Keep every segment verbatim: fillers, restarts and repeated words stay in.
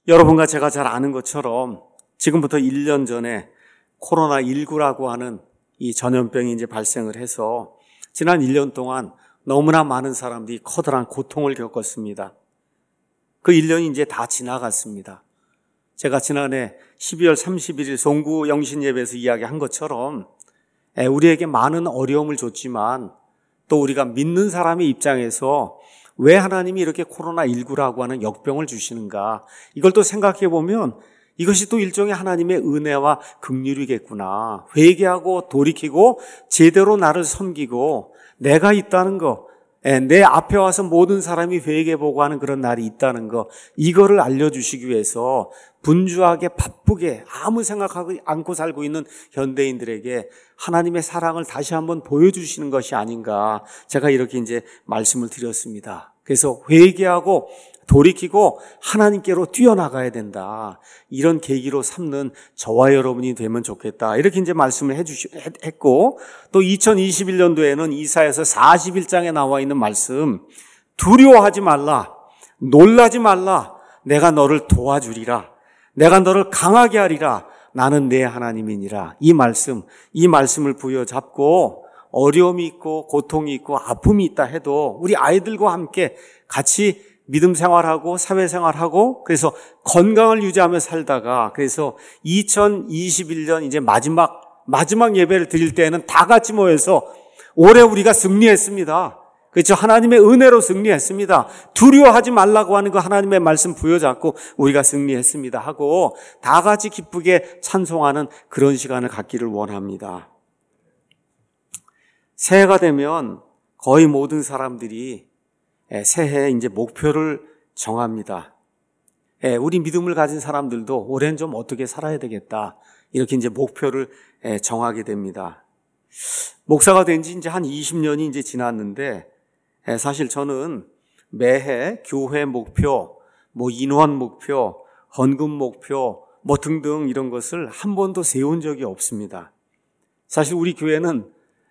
여러분과 제가 잘 아는 것처럼 지금부터 일 년 전에 코로나십구라고 하는 이 전염병이 이제 발생을 해서 지난 일 년 동안 너무나 많은 사람들이 커다란 고통을 겪었습니다. 그 일 년이 이제 다 지나갔습니다. 제가 지난해 십이월 삼십일일 송구 영신예배에서 이야기한 것처럼 우리에게 많은 어려움을 줬지만 또 우리가 믿는 사람의 입장에서 왜 하나님이 이렇게 코로나십구라고 하는 역병을 주시는가, 이걸 또 생각해 보면 이것이 또 일종의 하나님의 은혜와 긍휼이겠구나. 회개하고 돌이키고 제대로 나를 섬기고 내가 있다는 거, 내 앞에 와서 모든 사람이 회개보고 하는 그런 날이 있다는 거, 이거를 알려주시기 위해서 분주하게 바쁘게 아무 생각하지 않고 살고 있는 현대인들에게 하나님의 사랑을 다시 한번 보여주시는 것이 아닌가, 제가 이렇게 이제 말씀을 드렸습니다. 그래서 회개하고 돌이키고 하나님께로 뛰어나가야 된다, 이런 계기로 삼는 저와 여러분이 되면 좋겠다, 이렇게 이제 말씀을 해주시, 했고, 또 이천이십일 년도에는 이사야서 사십일 장에 나와 있는 말씀, 두려워하지 말라, 놀라지 말라, 내가 너를 도와주리라, 내가 너를 강하게 하리라, 나는 내 하나님이니라. 이 말씀, 이 말씀을 부여잡고 어려움이 있고 고통이 있고 아픔이 있다 해도 우리 아이들과 함께 같이 믿음 생활하고 사회생활하고 그래서 건강을 유지하며 살다가, 그래서 이천이십일 년 이제 마지막 마지막 예배를 드릴 때에는 다 같이 모여서 올해 우리가 승리했습니다. 그렇죠? 하나님의 은혜로 승리했습니다. 두려워하지 말라고 하는 거 하나님의 말씀 부여잡고 우리가 승리했습니다 하고 다 같이 기쁘게 찬송하는 그런 시간을 갖기를 원합니다. 새해가 되면 거의 모든 사람들이 새해에 이제 목표를 정합니다. 우리 믿음을 가진 사람들도 올해는 좀 어떻게 살아야 되겠다, 이렇게 이제 목표를 정하게 됩니다. 목사가 된 지 이제 한 이십 년이 이제 지났는데, 사실 저는 매해 교회 목표, 뭐 인원 목표, 헌금 목표, 뭐 등등 이런 것을 한 번도 세운 적이 없습니다. 사실 우리 교회는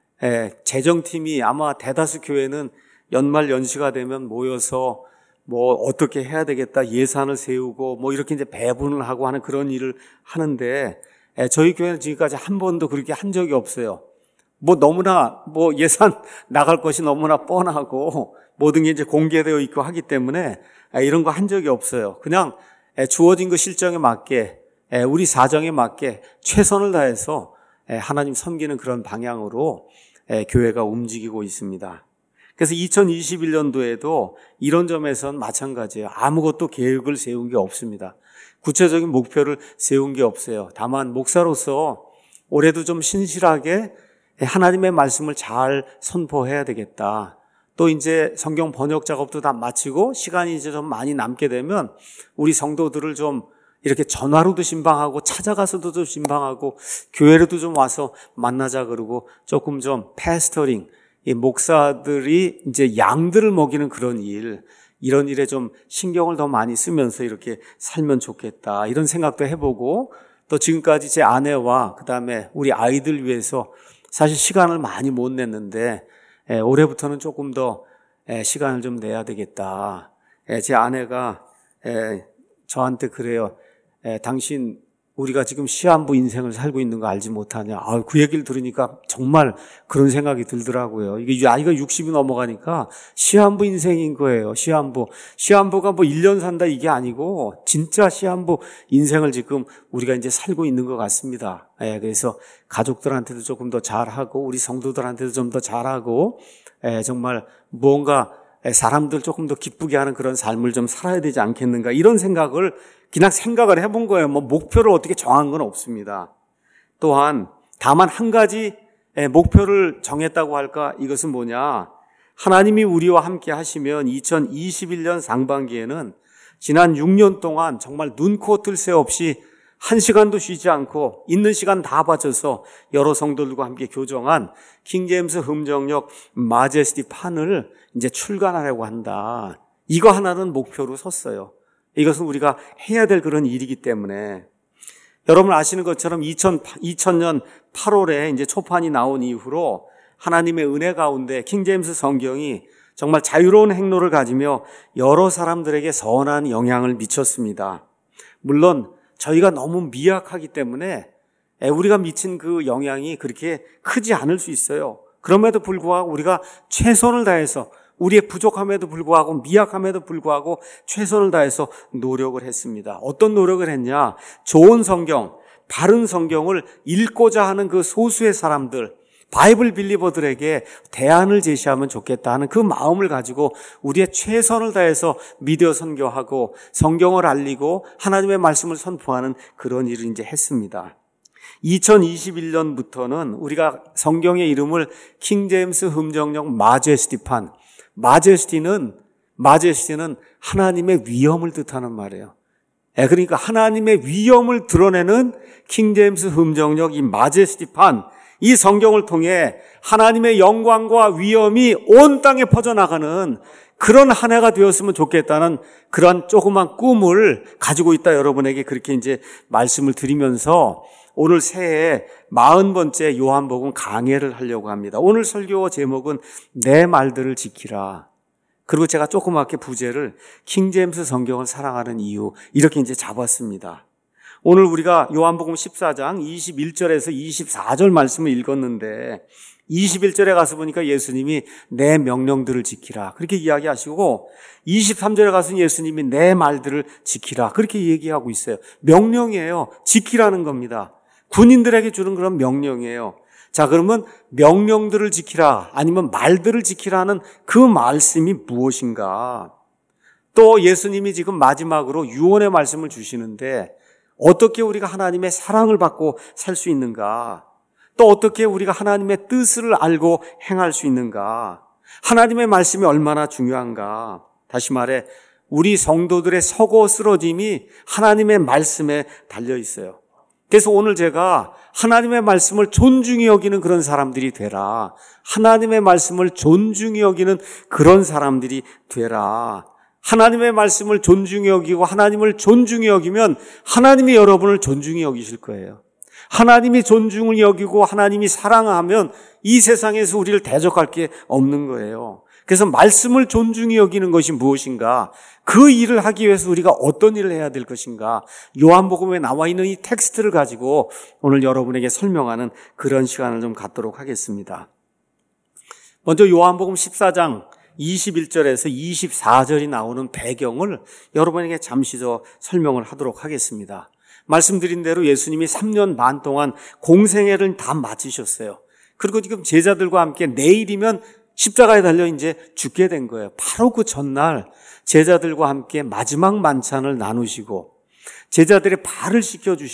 재정팀이 아마 대다수 교회는 연말 연시가 되면 모여서 뭐 어떻게 해야 되겠다 예산을 세우고 뭐 이렇게 이제 배분을 하고 하는 그런 일을 하는데, 저희 교회는 지금까지 한 번도 그렇게 한 적이 없어요. 뭐 너무나 뭐 예산 나갈 것이 너무나 뻔하고 모든 게 이제 공개되어 있고 하기 때문에 이런 거 한 적이 없어요. 그냥 주어진 그 실정에 맞게 우리 사정에 맞게 최선을 다해서 하나님 섬기는 그런 방향으로 교회가 움직이고 있습니다. 그래서 이천이십일 년도에도 이런 점에서는 마찬가지예요. 아무것도 계획을 세운 게 없습니다. 구체적인 목표를 세운 게 없어요. 다만 목사로서 올해도 좀 신실하게 하나님의 말씀을 잘 선포해야 되겠다. 또 이제 성경 번역 작업도 다 마치고 시간이 이제 좀 많이 남게 되면 우리 성도들을 좀 이렇게 전화로도 신방하고 찾아가서도 좀 신방하고 교회로도 좀 와서 만나자 그러고 조금 좀 패스터링, 이 목사들이 이제 양들을 먹이는 그런 일, 이런 일에 좀 신경을 더 많이 쓰면서 이렇게 살면 좋겠다, 이런 생각도 해보고, 또 지금까지 제 아내와 그 다음에 우리 아이들 위해서 사실 시간을 많이 못 냈는데 에, 올해부터는 조금 더 에, 시간을 좀 내야 되겠다. 에, 제 아내가 에, 저한테 그래요. 에, 당신 우리가 지금 시한부 인생을 살고 있는 거 알지 못하냐. 아, 그 얘기를 들으니까 정말 그런 생각이 들더라고요. 이게 아이가 육십이 넘어가니까 시한부 인생인 거예요. 시한부. 시한부가 뭐 일 년 산다 이게 아니고 진짜 시한부 인생을 지금 우리가 이제 살고 있는 것 같습니다. 예, 그래서 가족들한테도 조금 더 잘하고 우리 성도들한테도 좀 더 잘하고 예, 정말 무언가 사람들 조금 더 기쁘게 하는 그런 삶을 좀 살아야 되지 않겠는가, 이런 생각을 그냥 생각을 해본 거예요. 뭐 목표를 어떻게 정한 건 없습니다. 또한 다만 한 가지 목표를 정했다고 할까, 이것은 뭐냐, 하나님이 우리와 함께 하시면 이천이십일 년 상반기에는 지난 육 년 동안 정말 눈코 뜰 새 없이 한 시간도 쉬지 않고 있는 시간 다 바쳐서 여러 성도들과 함께 교정한 킹제임스 흠정역 마제스티 판을 이제 출간하려고 한다. 이거 하나는 목표로 섰어요. 이것은 우리가 해야 될 그런 일이기 때문에, 여러분 아시는 것처럼 이천 년 팔월에 이제 초판이 나온 이후로 하나님의 은혜 가운데 킹제임스 성경이 정말 자유로운 행로를 가지며 여러 사람들에게 선한 영향을 미쳤습니다. 물론 저희가 너무 미약하기 때문에 우리가 미친 그 영향이 그렇게 크지 않을 수 있어요. 그럼에도 불구하고 우리가 최선을 다해서 우리의 부족함에도 불구하고 미약함에도 불구하고 최선을 다해서 노력을 했습니다. 어떤 노력을 했냐? 좋은 성경, 바른 성경을 읽고자 하는 그 소수의 사람들, 바이블 빌리버들에게 대안을 제시하면 좋겠다 하는 그 마음을 가지고 우리의 최선을 다해서 미디어 선교하고 성경을 알리고 하나님의 말씀을 선포하는 그런 일을 이제 했습니다. 이천이십일 년부터는 우리가 성경의 이름을 킹제임스 흠정역 마제스티판, 마제스티는 마제스티는 하나님의 위엄을 뜻하는 말이에요. 예, 그러니까 하나님의 위엄을 드러내는 킹제임스 흠정역 이 마제스티판, 이 성경을 통해 하나님의 영광과 위엄이 온 땅에 퍼져나가는 그런 한 해가 되었으면 좋겠다는 그런 조그만 꿈을 가지고 있다 여러분에게 그렇게 이제 말씀을 드리면서 오늘 새해 마흔 번째 요한복음 강해를 하려고 합니다. 오늘 설교 제목은 내 말들을 지키라. 그리고 제가 조그맣게 부제를 킹제임스 성경을 사랑하는 이유 이렇게 이제 잡았습니다. 오늘 우리가 요한복음 십사 장 이십일 절에서 이십사 절 말씀을 읽었는데 이십일 절에 가서 보니까 예수님이 내 명령들을 지키라 그렇게 이야기하시고 이십삼 절에 가서 예수님이 내 말들을 지키라 그렇게 얘기하고 있어요. 명령이에요. 지키라는 겁니다. 군인들에게 주는 그런 명령이에요. 자, 그러면 명령들을 지키라 아니면 말들을 지키라는 그 말씀이 무엇인가? 또 예수님이 지금 마지막으로 유언의 말씀을 주시는데 어떻게 우리가 하나님의 사랑을 받고 살 수 있는가? 또 어떻게 우리가 하나님의 뜻을 알고 행할 수 있는가? 하나님의 말씀이 얼마나 중요한가? 다시 말해 우리 성도들의 서고 쓰러짐이 하나님의 말씀에 달려 있어요. 그래서 오늘 제가 하나님의 말씀을 존중히 여기는 그런 사람들이 되라. 하나님의 말씀을 존중히 여기는 그런 사람들이 되라. 하나님의 말씀을 존중히 여기고 하나님을 존중히 여기면 하나님이 여러분을 존중히 여기실 거예요. 하나님이 존중을 여기고 하나님이 사랑하면 이 세상에서 우리를 대적할 게 없는 거예요. 그래서 말씀을 존중히 여기는 것이 무엇인가? 그 일을 하기 위해서 우리가 어떤 일을 해야 될 것인가? 요한복음에 나와 있는 이 텍스트를 가지고 오늘 여러분에게 설명하는 그런 시간을 좀 갖도록 하겠습니다. 먼저 요한복음 십사 장 이십일 절에서 이십사 절이 나오는 배경을 여러분에게 잠시 더 설명을 하도록 하겠습니다. 말씀드린 대로 예수님이 삼 년 반 동안 공생애를 다 마치셨어요. 그리고 지금 제자들과 함께 내일이면 십자가에 달려 이제 죽게 된 거예요. 바로 그 전날 제자들과 함께 마지막 만찬을 나누시고 제자들의 발을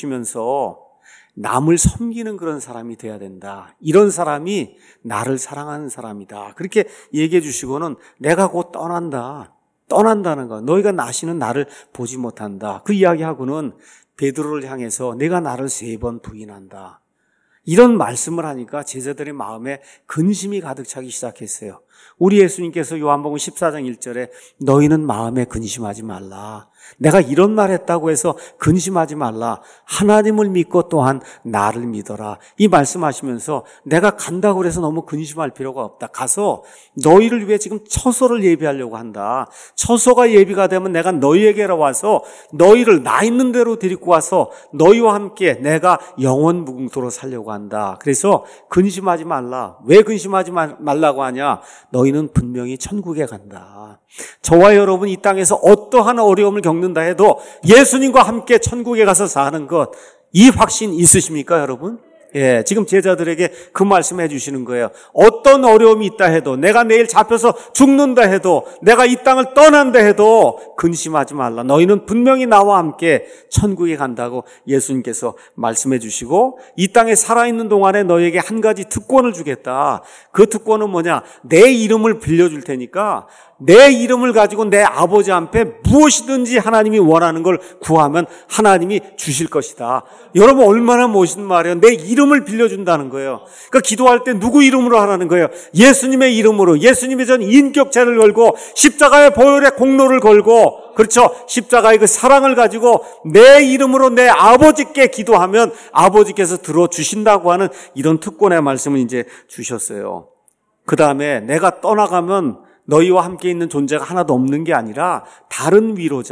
씻겨주시면서 남을 섬기는 그런 사람이 돼야 된다. 이런 사람이 나를 사랑하는 사람이다. 그렇게 얘기해 주시고는 내가 곧 떠난다. 떠난다는 거. 너희가 나시는 나를 보지 못한다. 그 이야기하고는 베드로를 향해서 내가 나를 세 번 부인한다. 이런 말씀을 하니까 제자들의 마음에 근심이 가득 차기 시작했어요. 우리 예수님께서 요한복음 십사 장 일 절에 너희는 마음에 근심하지 말라. 내가 이런 말 했다고 해서 근심하지 말라. 하나님을 믿고 또한 나를 믿어라. 이 말씀하시면서 내가 간다고 해서 너무 근심할 필요가 없다. 가서 너희를 위해 지금 처소를 예비하려고 한다. 처소가 예비가 되면 내가 너희에게로 와서 너희를 나 있는 대로 데리고 와서 너희와 함께 내가 영원 무궁토로 살려고 한다. 그래서 근심하지 말라. 왜 근심하지 말라고 하냐? 너희는 분명히 천국에 간다. 저와 여러분 이 땅에서 어떠한 어려움을 겪는다 해도 예수님과 함께 천국에 가서 사는 것, 이 확신 있으십니까, 여러분? 예, 지금 제자들에게 그 말씀해 주시는 거예요. 어떤 어려움이 있다 해도, 내가 내일 잡혀서 죽는다 해도, 내가 이 땅을 떠난다 해도 근심하지 말라. 너희는 분명히 나와 함께 천국에 간다고 예수님께서 말씀해 주시고, 이 땅에 살아있는 동안에 너희에게 한 가지 특권을 주겠다. 그 특권은 뭐냐? 내 이름을 빌려줄 테니까 내 이름을 가지고 내 아버지 앞에 무엇이든지 하나님이 원하는 걸 구하면 하나님이 주실 것이다. 여러분 얼마나 멋있는 말이에요. 내 이름을 빌려준다는 거예요. 그러니까 기도할 때 누구 이름으로 하라는 거예요? 예수님의 이름으로. 예수님의 전 인격체를 걸고 십자가의 보혈의 공로를 걸고, 그렇죠? 십자가의 그 사랑을 가지고 내 이름으로 내 아버지께 기도하면 아버지께서 들어주신다고 하는 이런 특권의 말씀을 이제 주셨어요. 그 다음에 내가 떠나가면 너희와 함께 있는 존재가 하나도 없는 게 아니라 다른 위로자,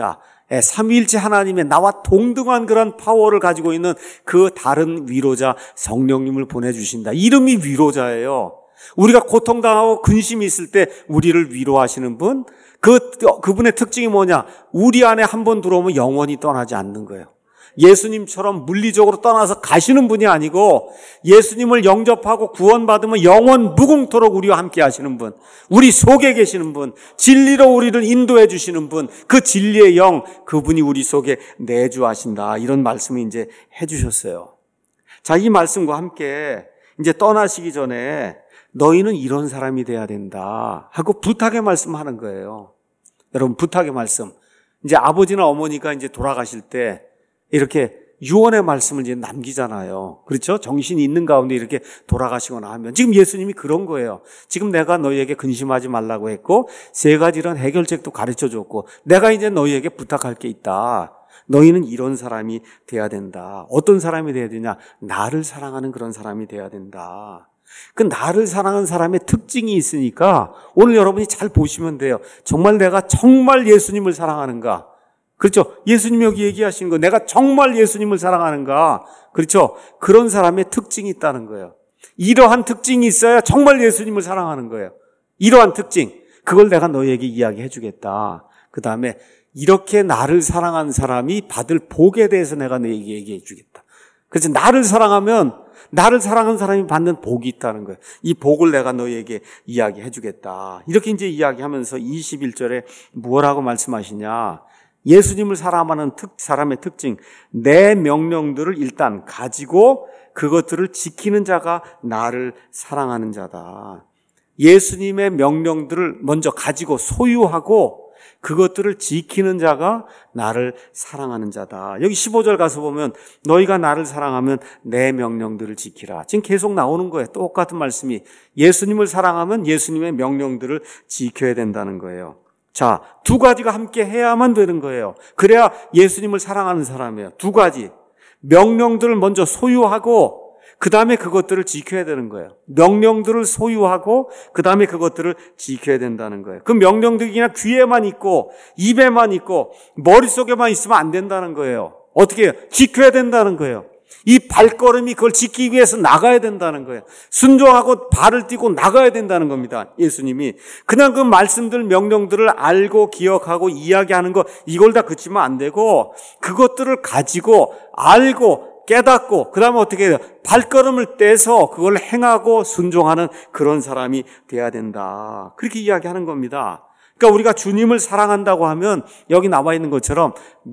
삼위일체 하나님의 나와 동등한 그런 파워를 가지고 있는 그 다른 위로자 성령님을 보내주신다. 이름이 위로자예요. 우리가 고통당하고 근심이 있을 때 우리를 위로하시는 분, 그, 그분의 특징이 뭐냐? 우리 안에 한 번 들어오면 영원히 떠나지 않는 거예요. 예수님처럼 물리적으로 떠나서 가시는 분이 아니고 예수님을 영접하고 구원받으면 영원 무궁토록 우리와 함께 하시는 분, 우리 속에 계시는 분, 진리로 우리를 인도해 주시는 분, 그 진리의 영, 그분이 우리 속에 내주하신다. 이런 말씀을 이제 해 주셨어요. 자, 이 말씀과 함께 이제 떠나시기 전에 너희는 이런 사람이 돼야 된다 하고 부탁의 말씀하는 거예요. 여러분, 부탁의 말씀. 이제 아버지나 어머니가 이제 돌아가실 때 이렇게 유언의 말씀을 이제 남기잖아요. 그렇죠? 정신이 있는 가운데 이렇게 돌아가시거나 하면. 지금 예수님이 그런 거예요. 지금 내가 너희에게 근심하지 말라고 했고, 세 가지 이런 해결책도 가르쳐 줬고, 내가 이제 너희에게 부탁할 게 있다. 너희는 이런 사람이 돼야 된다. 어떤 사람이 돼야 되냐? 나를 사랑하는 그런 사람이 돼야 된다. 그 나를 사랑하는 사람의 특징이 있으니까 오늘 여러분이 잘 보시면 돼요. 정말 내가 정말 예수님을 사랑하는가? 그렇죠? 예수님이 여기 얘기하시는 거, 내가 정말 예수님을 사랑하는가? 그렇죠? 그런 사람의 특징이 있다는 거예요. 이러한 특징이 있어야 정말 예수님을 사랑하는 거예요. 이러한 특징, 그걸 내가 너희에게 이야기해 주겠다. 그 다음에 이렇게 나를 사랑한 사람이 받을 복에 대해서 내가 너희에게 얘기해 주겠다. 그래서 나를 사랑하면 나를 사랑하는 사람이 받는 복이 있다는 거예요. 이 복을 내가 너희에게 이야기해 주겠다. 이렇게 이제 이야기하면서 이십일 절에 뭐라고 말씀하시냐? 예수님을 사랑하는 특, 사람의 특징, 내 명령들을 일단 가지고 그것들을 지키는 자가 나를 사랑하는 자다. 예수님의 명령들을 먼저 가지고 소유하고 그것들을 지키는 자가 나를 사랑하는 자다. 여기 십오 절 가서 보면 너희가 나를 사랑하면 내 명령들을 지키라. 지금 계속 나오는 거예요. 똑같은 말씀이. 예수님을 사랑하면 예수님의 명령들을 지켜야 된다는 거예요. 자, 두 가지가 함께 해야만 되는 거예요. 그래야 예수님을 사랑하는 사람이에요. 두 가지. 명령들을 먼저 소유하고 그 다음에 그것들을 지켜야 되는 거예요. 명령들을 소유하고 그 다음에 그것들을 지켜야 된다는 거예요. 그 명령들이 그냥 귀에만 있고 입에만 있고 머릿속에만 있으면 안 된다는 거예요. 어떻게 해요? 지켜야 된다는 거예요. 이 발걸음이 그걸 지키기 위해서 나가야 된다는 거예요. 순종하고 발을 띄고 나가야 된다는 겁니다. 예수님이. 그냥 그 말씀들, 명령들을 알고 기억하고 이야기하는 거 이걸 다 그치면 안 되고 그것들을 가지고 알고 깨닫고 그 다음에 어떻게 해요? 발걸음을 떼서 그걸 행하고 순종하는 그런 사람이 돼야 된다. 그렇게 이야기하는 겁니다. 그러니까 우리가 주님을 사랑한다고 하면 여기 나와 있는 것처럼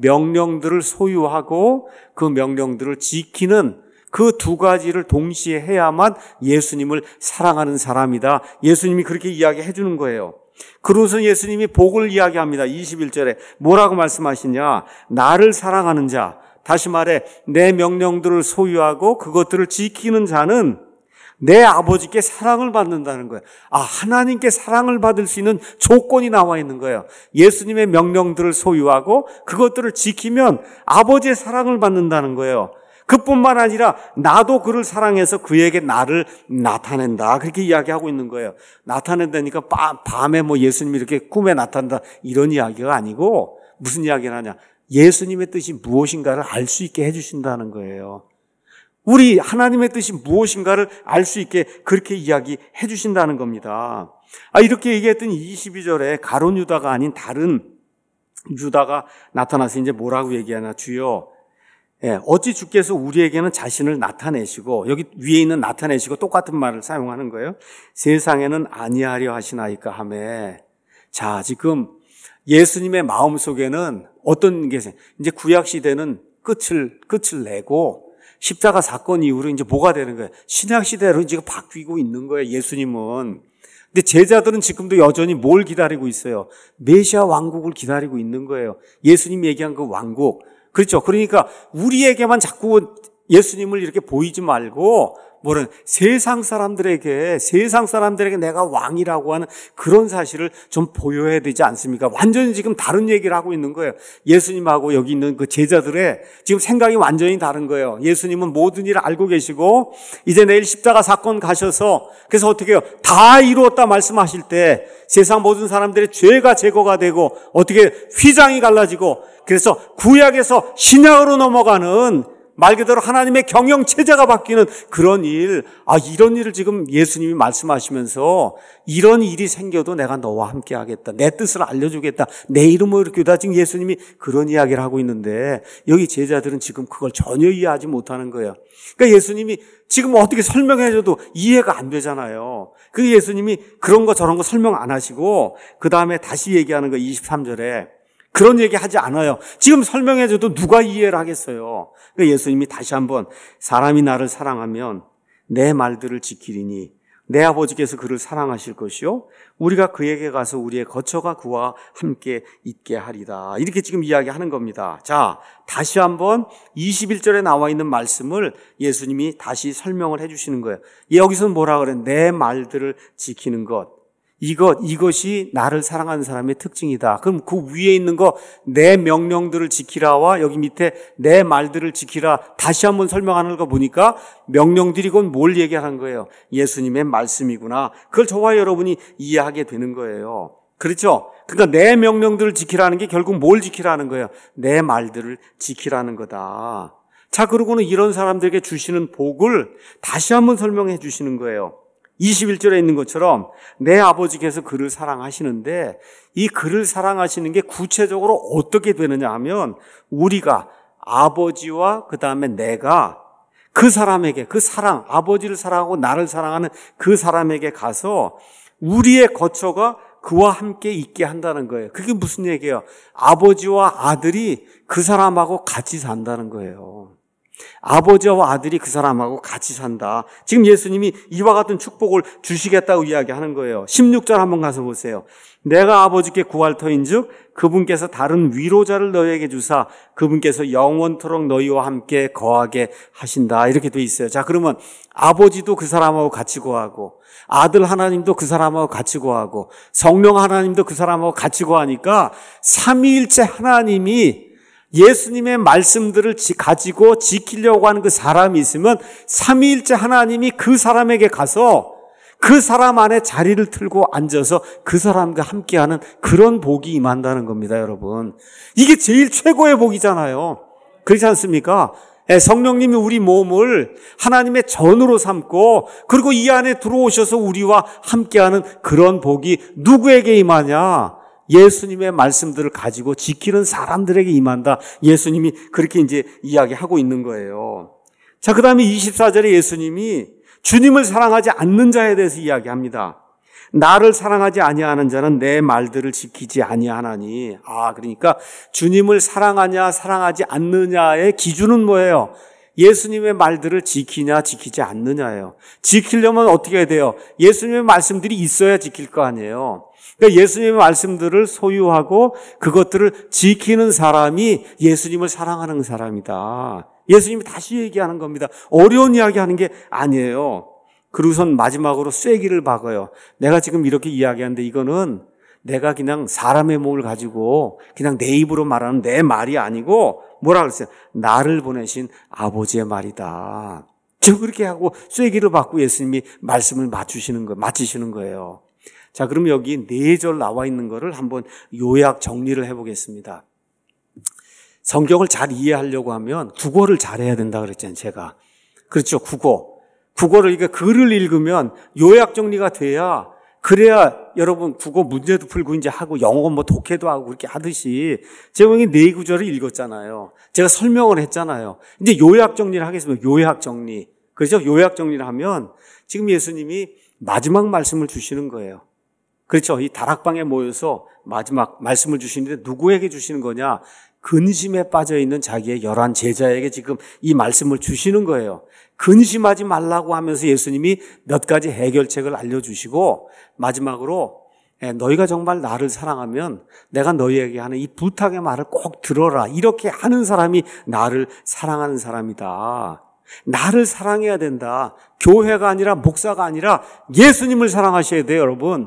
명령들을 소유하고 그 명령들을 지키는 그 두 가지를 동시에 해야만 예수님을 사랑하는 사람이다. 예수님이 그렇게 이야기해 주는 거예요. 그러고서 예수님이 복을 이야기합니다. 이십일 절에 뭐라고 말씀하시냐? 나를 사랑하는 자, 다시 말해 내 명령들을 소유하고 그것들을 지키는 자는 내 아버지께 사랑을 받는다는 거예요. 아, 하나님께 사랑을 받을 수 있는 조건이 나와 있는 거예요. 예수님의 명령들을 소유하고 그것들을 지키면 아버지의 사랑을 받는다는 거예요. 그뿐만 아니라 나도 그를 사랑해서 그에게 나를 나타낸다. 그렇게 이야기하고 있는 거예요. 나타낸다니까 밤에 뭐 예수님이 이렇게 꿈에 나타난다 이런 이야기가 아니고 무슨 이야기를 하냐? 예수님의 뜻이 무엇인가를 알 수 있게 해주신다는 거예요. 우리 하나님의 뜻이 무엇인가를 알 수 있게 그렇게 이야기해 주신다는 겁니다. 아, 이렇게 얘기했더니 이십이 절에 가룟 유다가 아닌 다른 유다가 나타나서 이제 뭐라고 얘기하나? 주여, 예, 어찌 주께서 우리에게는 자신을 나타내시고, 여기 위에 있는 나타내시고 똑같은 말을 사용하는 거예요. 세상에는 아니하려 하시나이까 하매. 자, 지금 예수님의 마음속에는 어떤 게 있어요? 이제 구약 시대는 끝을 끝을 내고 십자가 사건 이후로 이제 뭐가 되는 거예요? 신약 시대로 이제 바뀌고 있는 거예요. 예수님은. 근데 제자들은 지금도 여전히 뭘 기다리고 있어요? 메시아 왕국을 기다리고 있는 거예요. 예수님이 얘기한 그 왕국. 그렇죠. 그러니까 우리에게만 자꾸 예수님을 이렇게 보이지 말고 뭐는 세상 사람들에게 세상 사람들에게 내가 왕이라고 하는 그런 사실을 좀 보여야 되지 않습니까? 완전히 지금 다른 얘기를 하고 있는 거예요. 예수님하고 여기 있는 그 제자들의 지금 생각이 완전히 다른 거예요. 예수님은 모든 일을 알고 계시고 이제 내일 십자가 사건 가셔서 그래서 어떻게 해요? 다 이루었다 말씀하실 때 세상 모든 사람들의 죄가 제거가 되고 어떻게 휘장이 갈라지고 그래서 구약에서 신약으로 넘어가는 말 그대로 하나님의 경영 체제가 바뀌는 그런 일, 아, 이런 일을 지금 예수님이 말씀하시면서 이런 일이 생겨도 내가 너와 함께 하겠다. 내 뜻을 알려주겠다. 내 이름으로 이렇게 다 지금 예수님이 그런 이야기를 하고 있는데 여기 제자들은 지금 그걸 전혀 이해하지 못하는 거예요. 그러니까 예수님이 지금 어떻게 설명해줘도 이해가 안 되잖아요. 그 예수님이 그런 거 저런 거 설명 안 하시고 그 다음에 다시 얘기하는 거 이십삼 절에 그런 얘기 하지 않아요. 지금 설명해줘도 누가 이해를 하겠어요. 그러니까 예수님이 다시 한번 사람이 나를 사랑하면 내 말들을 지키리니 내 아버지께서 그를 사랑하실 것이요 우리가 그에게 가서 우리의 거처가 그와 함께 있게 하리다. 이렇게 지금 이야기하는 겁니다. 자, 다시 한번 이십일 절에 나와 있는 말씀을 예수님이 다시 설명을 해주시는 거예요. 여기서는 뭐라 그래? 내 말들을 지키는 것. 이것, 이것이 나를 사랑하는 사람의 특징이다. 그럼 그 위에 있는 거, 내 명령들을 지키라와 여기 밑에 내 말들을 지키라. 다시 한번 설명하는 거 보니까 명령들이 곧 뭘 얘기하는 거예요? 예수님의 말씀이구나. 그걸 저와 여러분이 이해하게 되는 거예요. 그렇죠? 그러니까 내 명령들을 지키라는 게 결국 뭘 지키라는 거예요? 내 말들을 지키라는 거다. 자, 그러고는 이런 사람들에게 주시는 복을 다시 한번 설명해 주시는 거예요. 이십일 절에 있는 것처럼 내 아버지께서 그를 사랑하시는데 이 그를 사랑하시는 게 구체적으로 어떻게 되느냐 하면 우리가 아버지와 그 다음에 내가 그 사람에게 그 사랑, 아버지를 사랑하고 나를 사랑하는 그 사람에게 가서 우리의 거처가 그와 함께 있게 한다는 거예요. 그게 무슨 얘기예요? 아버지와 아들이 그 사람하고 같이 산다는 거예요. 아버지와 아들이 그 사람하고 같이 산다. 지금 예수님이 이와 같은 축복을 주시겠다고 이야기하는 거예요. 십육 절 한번 가서 보세요. 내가 아버지께 구할 터인즉 그분께서 다른 위로자를 너희에게 주사 그분께서 영원토록 너희와 함께 거하게 하신다. 이렇게 돼 있어요. 자, 그러면 아버지도 그 사람하고 같이 거하고 아들 하나님도 그 사람하고 같이 거하고 성령 하나님도 그 사람하고 같이 거하니까 삼위일체 하나님이 예수님의 말씀들을 가지고 지키려고 하는 그 사람이 있으면 삼위일체 하나님이 그 사람에게 가서 그 사람 안에 자리를 틀고 앉아서 그 사람과 함께하는 그런 복이 임한다는 겁니다, 여러분. 이게 제일 최고의 복이잖아요. 그렇지 않습니까? 성령님이 우리 몸을 하나님의 전으로 삼고 그리고 이 안에 들어오셔서 우리와 함께하는 그런 복이 누구에게 임하냐? 예수님의 말씀들을 가지고 지키는 사람들에게 임한다. 예수님이 그렇게 이제 이야기하고 있는 거예요. 자, 그 다음에 이십사 절에 예수님이 주님을 사랑하지 않는 자에 대해서 이야기합니다. 나를 사랑하지 아니하는 자는 내 말들을 지키지 아니하나니. 아, 그러니까 주님을 사랑하냐 사랑하지 않느냐의 기준은 뭐예요? 예수님의 말들을 지키냐 지키지 않느냐예요. 지키려면 어떻게 해야 돼요? 예수님의 말씀들이 있어야 지킬 거 아니에요. 그러니까 예수님의 말씀들을 소유하고 그것들을 지키는 사람이 예수님을 사랑하는 사람이다. 예수님이 다시 얘기하는 겁니다. 어려운 이야기하는 게 아니에요. 그리고선 마지막으로 쐐기를 박아요. 내가 지금 이렇게 이야기하는데 이거는 내가 그냥 사람의 몸을 가지고 그냥 내 입으로 말하는 내 말이 아니고 뭐라 그랬어요? 나를 보내신 아버지의 말이다. 지금 그렇게 하고 쐐기를 박고 예수님이 말씀을 맞추시는 거, 맞추시는 거예요. 자, 그럼 여기 네 절 나와 있는 거를 한번 요약 정리를 해보겠습니다. 성경을 잘 이해하려고 하면 국어를 잘해야 된다 그랬잖아요, 제가. 그렇죠, 국어. 국어를, 그러니까 글을 읽으면 요약 정리가 돼야, 그래야 여러분 국어 문제도 풀고 이제 하고 영어 뭐 독해도 하고 그렇게 하듯이 제가 여기 네 구절을 읽었잖아요. 제가 설명을 했잖아요. 이제 요약 정리를 하겠습니다. 요약 정리. 그렇죠? 요약 정리를 하면 지금 예수님이 마지막 말씀을 주시는 거예요. 그렇죠? 이 다락방에 모여서 마지막 말씀을 주시는데 누구에게 주시는 거냐? 근심에 빠져있는 자기의 열한 제자에게 지금 이 말씀을 주시는 거예요. 근심하지 말라고 하면서 예수님이 몇 가지 해결책을 알려주시고 마지막으로 너희가 정말 나를 사랑하면 내가 너희에게 하는 이 부탁의 말을 꼭 들어라. 이렇게 하는 사람이 나를 사랑하는 사람이다. 나를 사랑해야 된다. 교회가 아니라 목사가 아니라 예수님을 사랑하셔야 돼요, 여러분.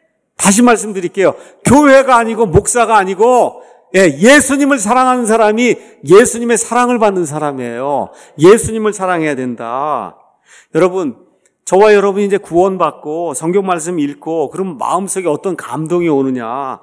다시 말씀드릴게요. 교회가 아니고 목사가 아니고 예, 예수님을 사랑하는 사람이 예수님의 사랑을 받는 사람이에요. 예수님을 사랑해야 된다. 여러분, 저와 여러분이 이제 구원받고 성경 말씀 읽고 그럼 마음속에 어떤 감동이 오느냐.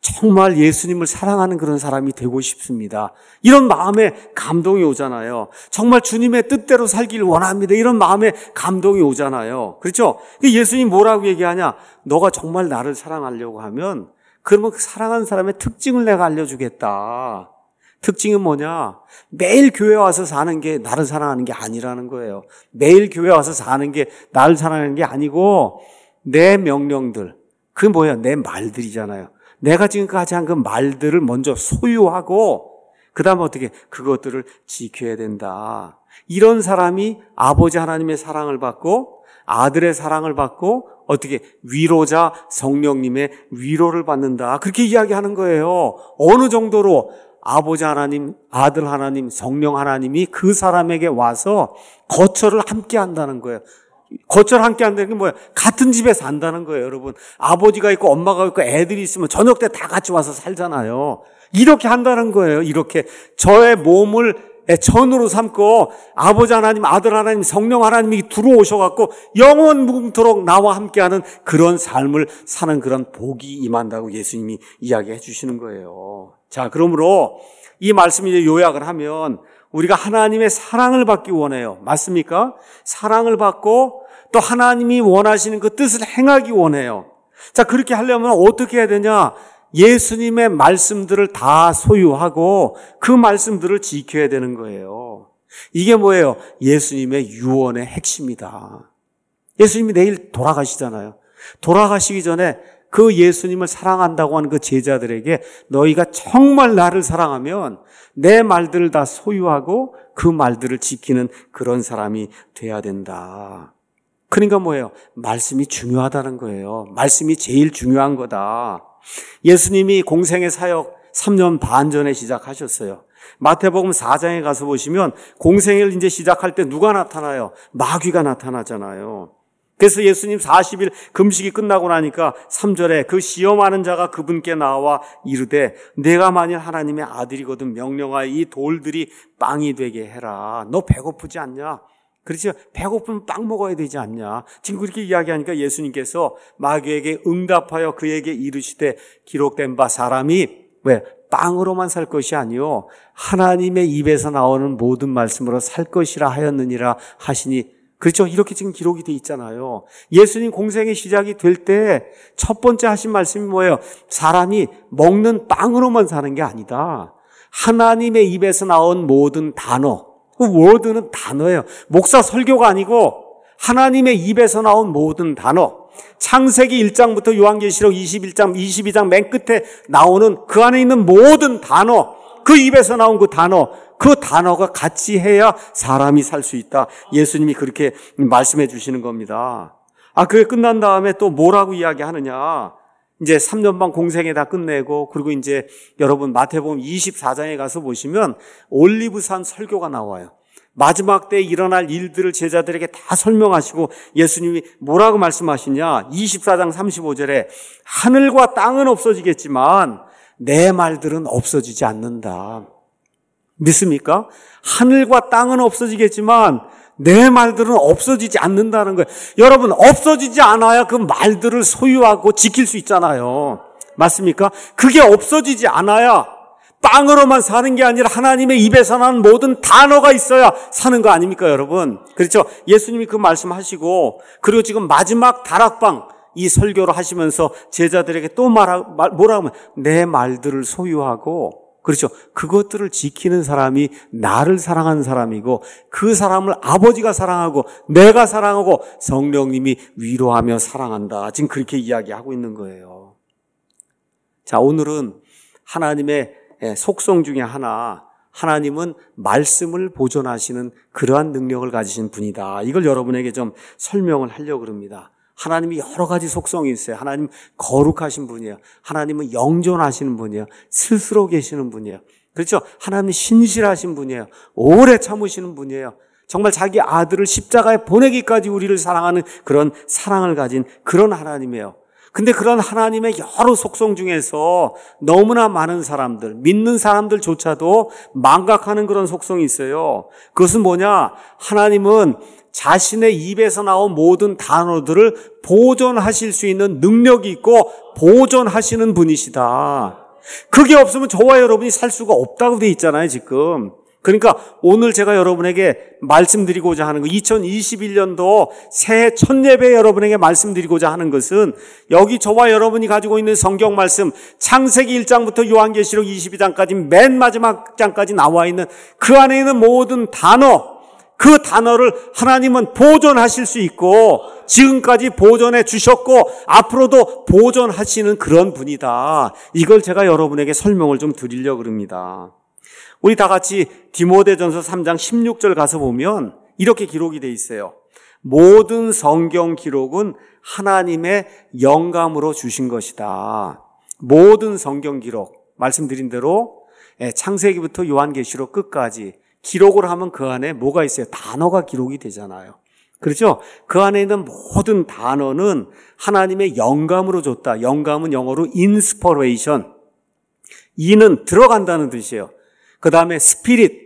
정말 예수님을 사랑하는 그런 사람이 되고 싶습니다. 이런 마음에 감동이 오잖아요. 정말 주님의 뜻대로 살기를 원합니다. 이런 마음에 감동이 오잖아요. 그렇죠? 예수님 뭐라고 얘기하냐? 너가 정말 나를 사랑하려고 하면 그러면 그 사랑하는 사람의 특징을 내가 알려주겠다. 특징은 뭐냐? 매일 교회 와서 사는 게 나를 사랑하는 게 아니라는 거예요. 매일 교회 와서 사는 게 나를 사랑하는 게 아니고 내 명령들, 그게 뭐야? 내 말들이잖아요. 내가 지금까지 한 그 말들을 먼저 소유하고 그 다음에 어떻게 그것들을 지켜야 된다. 이런 사람이 아버지 하나님의 사랑을 받고 아들의 사랑을 받고 어떻게 위로자 성령님의 위로를 받는다. 그렇게 이야기하는 거예요. 어느 정도로 아버지 하나님, 아들 하나님, 성령 하나님이 그 사람에게 와서 거처를 함께 한다는 거예요. 거처를 함께 한다는 게 뭐예요? 같은 집에 산다는 거예요, 여러분. 아버지가 있고 엄마가 있고 애들이 있으면 저녁 때 다 같이 와서 살잖아요. 이렇게 한다는 거예요. 이렇게 저의 몸을 전으로 삼고 아버지 하나님, 아들 하나님, 성령 하나님이 들어오셔갖고 영원 무궁토록 나와 함께하는 그런 삶을 사는 그런 복이 임한다고 예수님이 이야기해 주시는 거예요. 자, 그러므로 이 말씀을 이제 요약을 하면 우리가 하나님의 사랑을 받기 원해요. 맞습니까? 사랑을 받고 또 하나님이 원하시는 그 뜻을 행하기 원해요. 자, 그렇게 하려면 어떻게 해야 되냐? 예수님의 말씀들을 다 소유하고 그 말씀들을 지켜야 되는 거예요. 이게 뭐예요? 예수님의 유언의 핵심이다. 예수님이 내일 돌아가시잖아요. 돌아가시기 전에 그 예수님을 사랑한다고 하는 그 제자들에게 너희가 정말 나를 사랑하면 내 말들을 다 소유하고 그 말들을 지키는 그런 사람이 돼야 된다. 그러니까 뭐예요? 말씀이 중요하다는 거예요. 말씀이 제일 중요한 거다. 예수님이 공생의 사역 삼 년 반 전에 시작하셨어요. 마태복음 사 장에 가서 보시면 공생을 이제 시작할 때 누가 나타나요? 마귀가 나타나잖아요. 그래서 예수님 사십 일 금식이 끝나고 나니까 삼 절에 그 시험하는 자가 그분께 나와 이르되 내가 만일 하나님의 아들이거든 명령하여 이 돌들이 빵이 되게 해라. 너 배고프지 않냐? 그렇죠. 배고프면 빵 먹어야 되지 않냐. 지금 그렇게 이야기하니까 예수님께서 마귀에게 응답하여 그에게 이르시되 기록된 바 사람이 왜? 빵으로만 살 것이 아니요 하나님의 입에서 나오는 모든 말씀으로 살 것이라 하였느니라 하시니. 그렇죠. 이렇게 지금 기록이 돼 있잖아요. 예수님 공생의 시작이 될 때 첫 번째 하신 말씀이 뭐예요? 사람이 먹는 빵으로만 사는 게 아니다. 하나님의 입에서 나온 모든 단어, 그 워드는 단어예요. 목사 설교가 아니고 하나님의 입에서 나온 모든 단어. 창세기 일 장부터 요한계시록 이십일 장, 이십이 장 맨 끝에 나오는 그 안에 있는 모든 단어, 그 입에서 나온 그 단어, 그 단어가 같이 해야 사람이 살 수 있다. 예수님이 그렇게 말씀해 주시는 겁니다. 아, 그게 끝난 다음에 또 뭐라고 이야기하느냐. 이제 삼 년 반 공생에 다 끝내고, 그리고 이제 여러분 마태복음 이십사 장에 가서 보시면 올리브산 설교가 나와요. 마지막 때 일어날 일들을 제자들에게 다 설명하시고 예수님이 뭐라고 말씀하시냐. 이십사 장 삼십오 절에 하늘과 땅은 없어지겠지만 내 말들은 없어지지 않는다. 믿습니까? 하늘과 땅은 없어지겠지만 내 말들은 없어지지 않는다는 거예요. 여러분, 없어지지 않아야 그 말들을 소유하고 지킬 수 있잖아요. 맞습니까? 그게 없어지지 않아야 빵으로만 사는 게 아니라 하나님의 입에서 나는 모든 단어가 있어야 사는 거 아닙니까, 여러분? 그렇죠? 예수님이 그 말씀하시고, 그리고 지금 마지막 다락방 이 설교를 하시면서 제자들에게 또 말하, 말, 뭐라고 하면 내 말들을 소유하고, 그렇죠. 그것들을 지키는 사람이 나를 사랑하는 사람이고 그 사람을 아버지가 사랑하고 내가 사랑하고 성령님이 위로하며 사랑한다. 지금 그렇게 이야기하고 있는 거예요. 자, 오늘은 하나님의 속성 중에 하나, 하나님은 말씀을 보존하시는 그러한 능력을 가지신 분이다. 이걸 여러분에게 좀 설명을 하려고 합니다. 하나님이 여러 가지 속성이 있어요. 하나님 거룩하신 분이에요. 하나님은 영존하시는 분이에요. 스스로 계시는 분이에요. 그렇죠? 하나님은 신실하신 분이에요. 오래 참으시는 분이에요. 정말 자기 아들을 십자가에 보내기까지 우리를 사랑하는 그런 사랑을 가진 그런 하나님이에요. 근데 그런 하나님의 여러 속성 중에서 너무나 많은 사람들, 믿는 사람들조차도 망각하는 그런 속성이 있어요. 그것은 뭐냐? 하나님은 자신의 입에서 나온 모든 단어들을 보존하실 수 있는 능력이 있고 보존하시는 분이시다. 그게 없으면 저와 여러분이 살 수가 없다고 돼 있잖아요, 지금. 그러니까 오늘 제가 여러분에게 말씀드리고자 하는 거, 이천이십일 년도 새해 첫 예배 여러분에게 말씀드리고자 하는 것은 여기 저와 여러분이 가지고 있는 성경 말씀, 창세기 일 장부터 요한계시록 이십이 장까지 맨 마지막 장까지 나와 있는 그 안에 있는 모든 단어, 그 단어를 하나님은 보존하실 수 있고 지금까지 보존해 주셨고 앞으로도 보존하시는 그런 분이다. 이걸 제가 여러분에게 설명을 좀 드리려고 합니다. 우리 다 같이 디모데전서 삼 장 십육 절 가서 보면 이렇게 기록이 돼 있어요. 모든 성경 기록은 하나님의 영감으로 주신 것이다. 모든 성경 기록, 말씀드린 대로 창세기부터 요한계시록 끝까지 기록을 하면 그 안에 뭐가 있어요? 단어가 기록이 되잖아요. 그렇죠? 그 안에 있는 모든 단어는 하나님의 영감으로 줬다. 영감은 영어로 inspiration. 이는 들어간다는 뜻이에요. 그 다음에 spirit,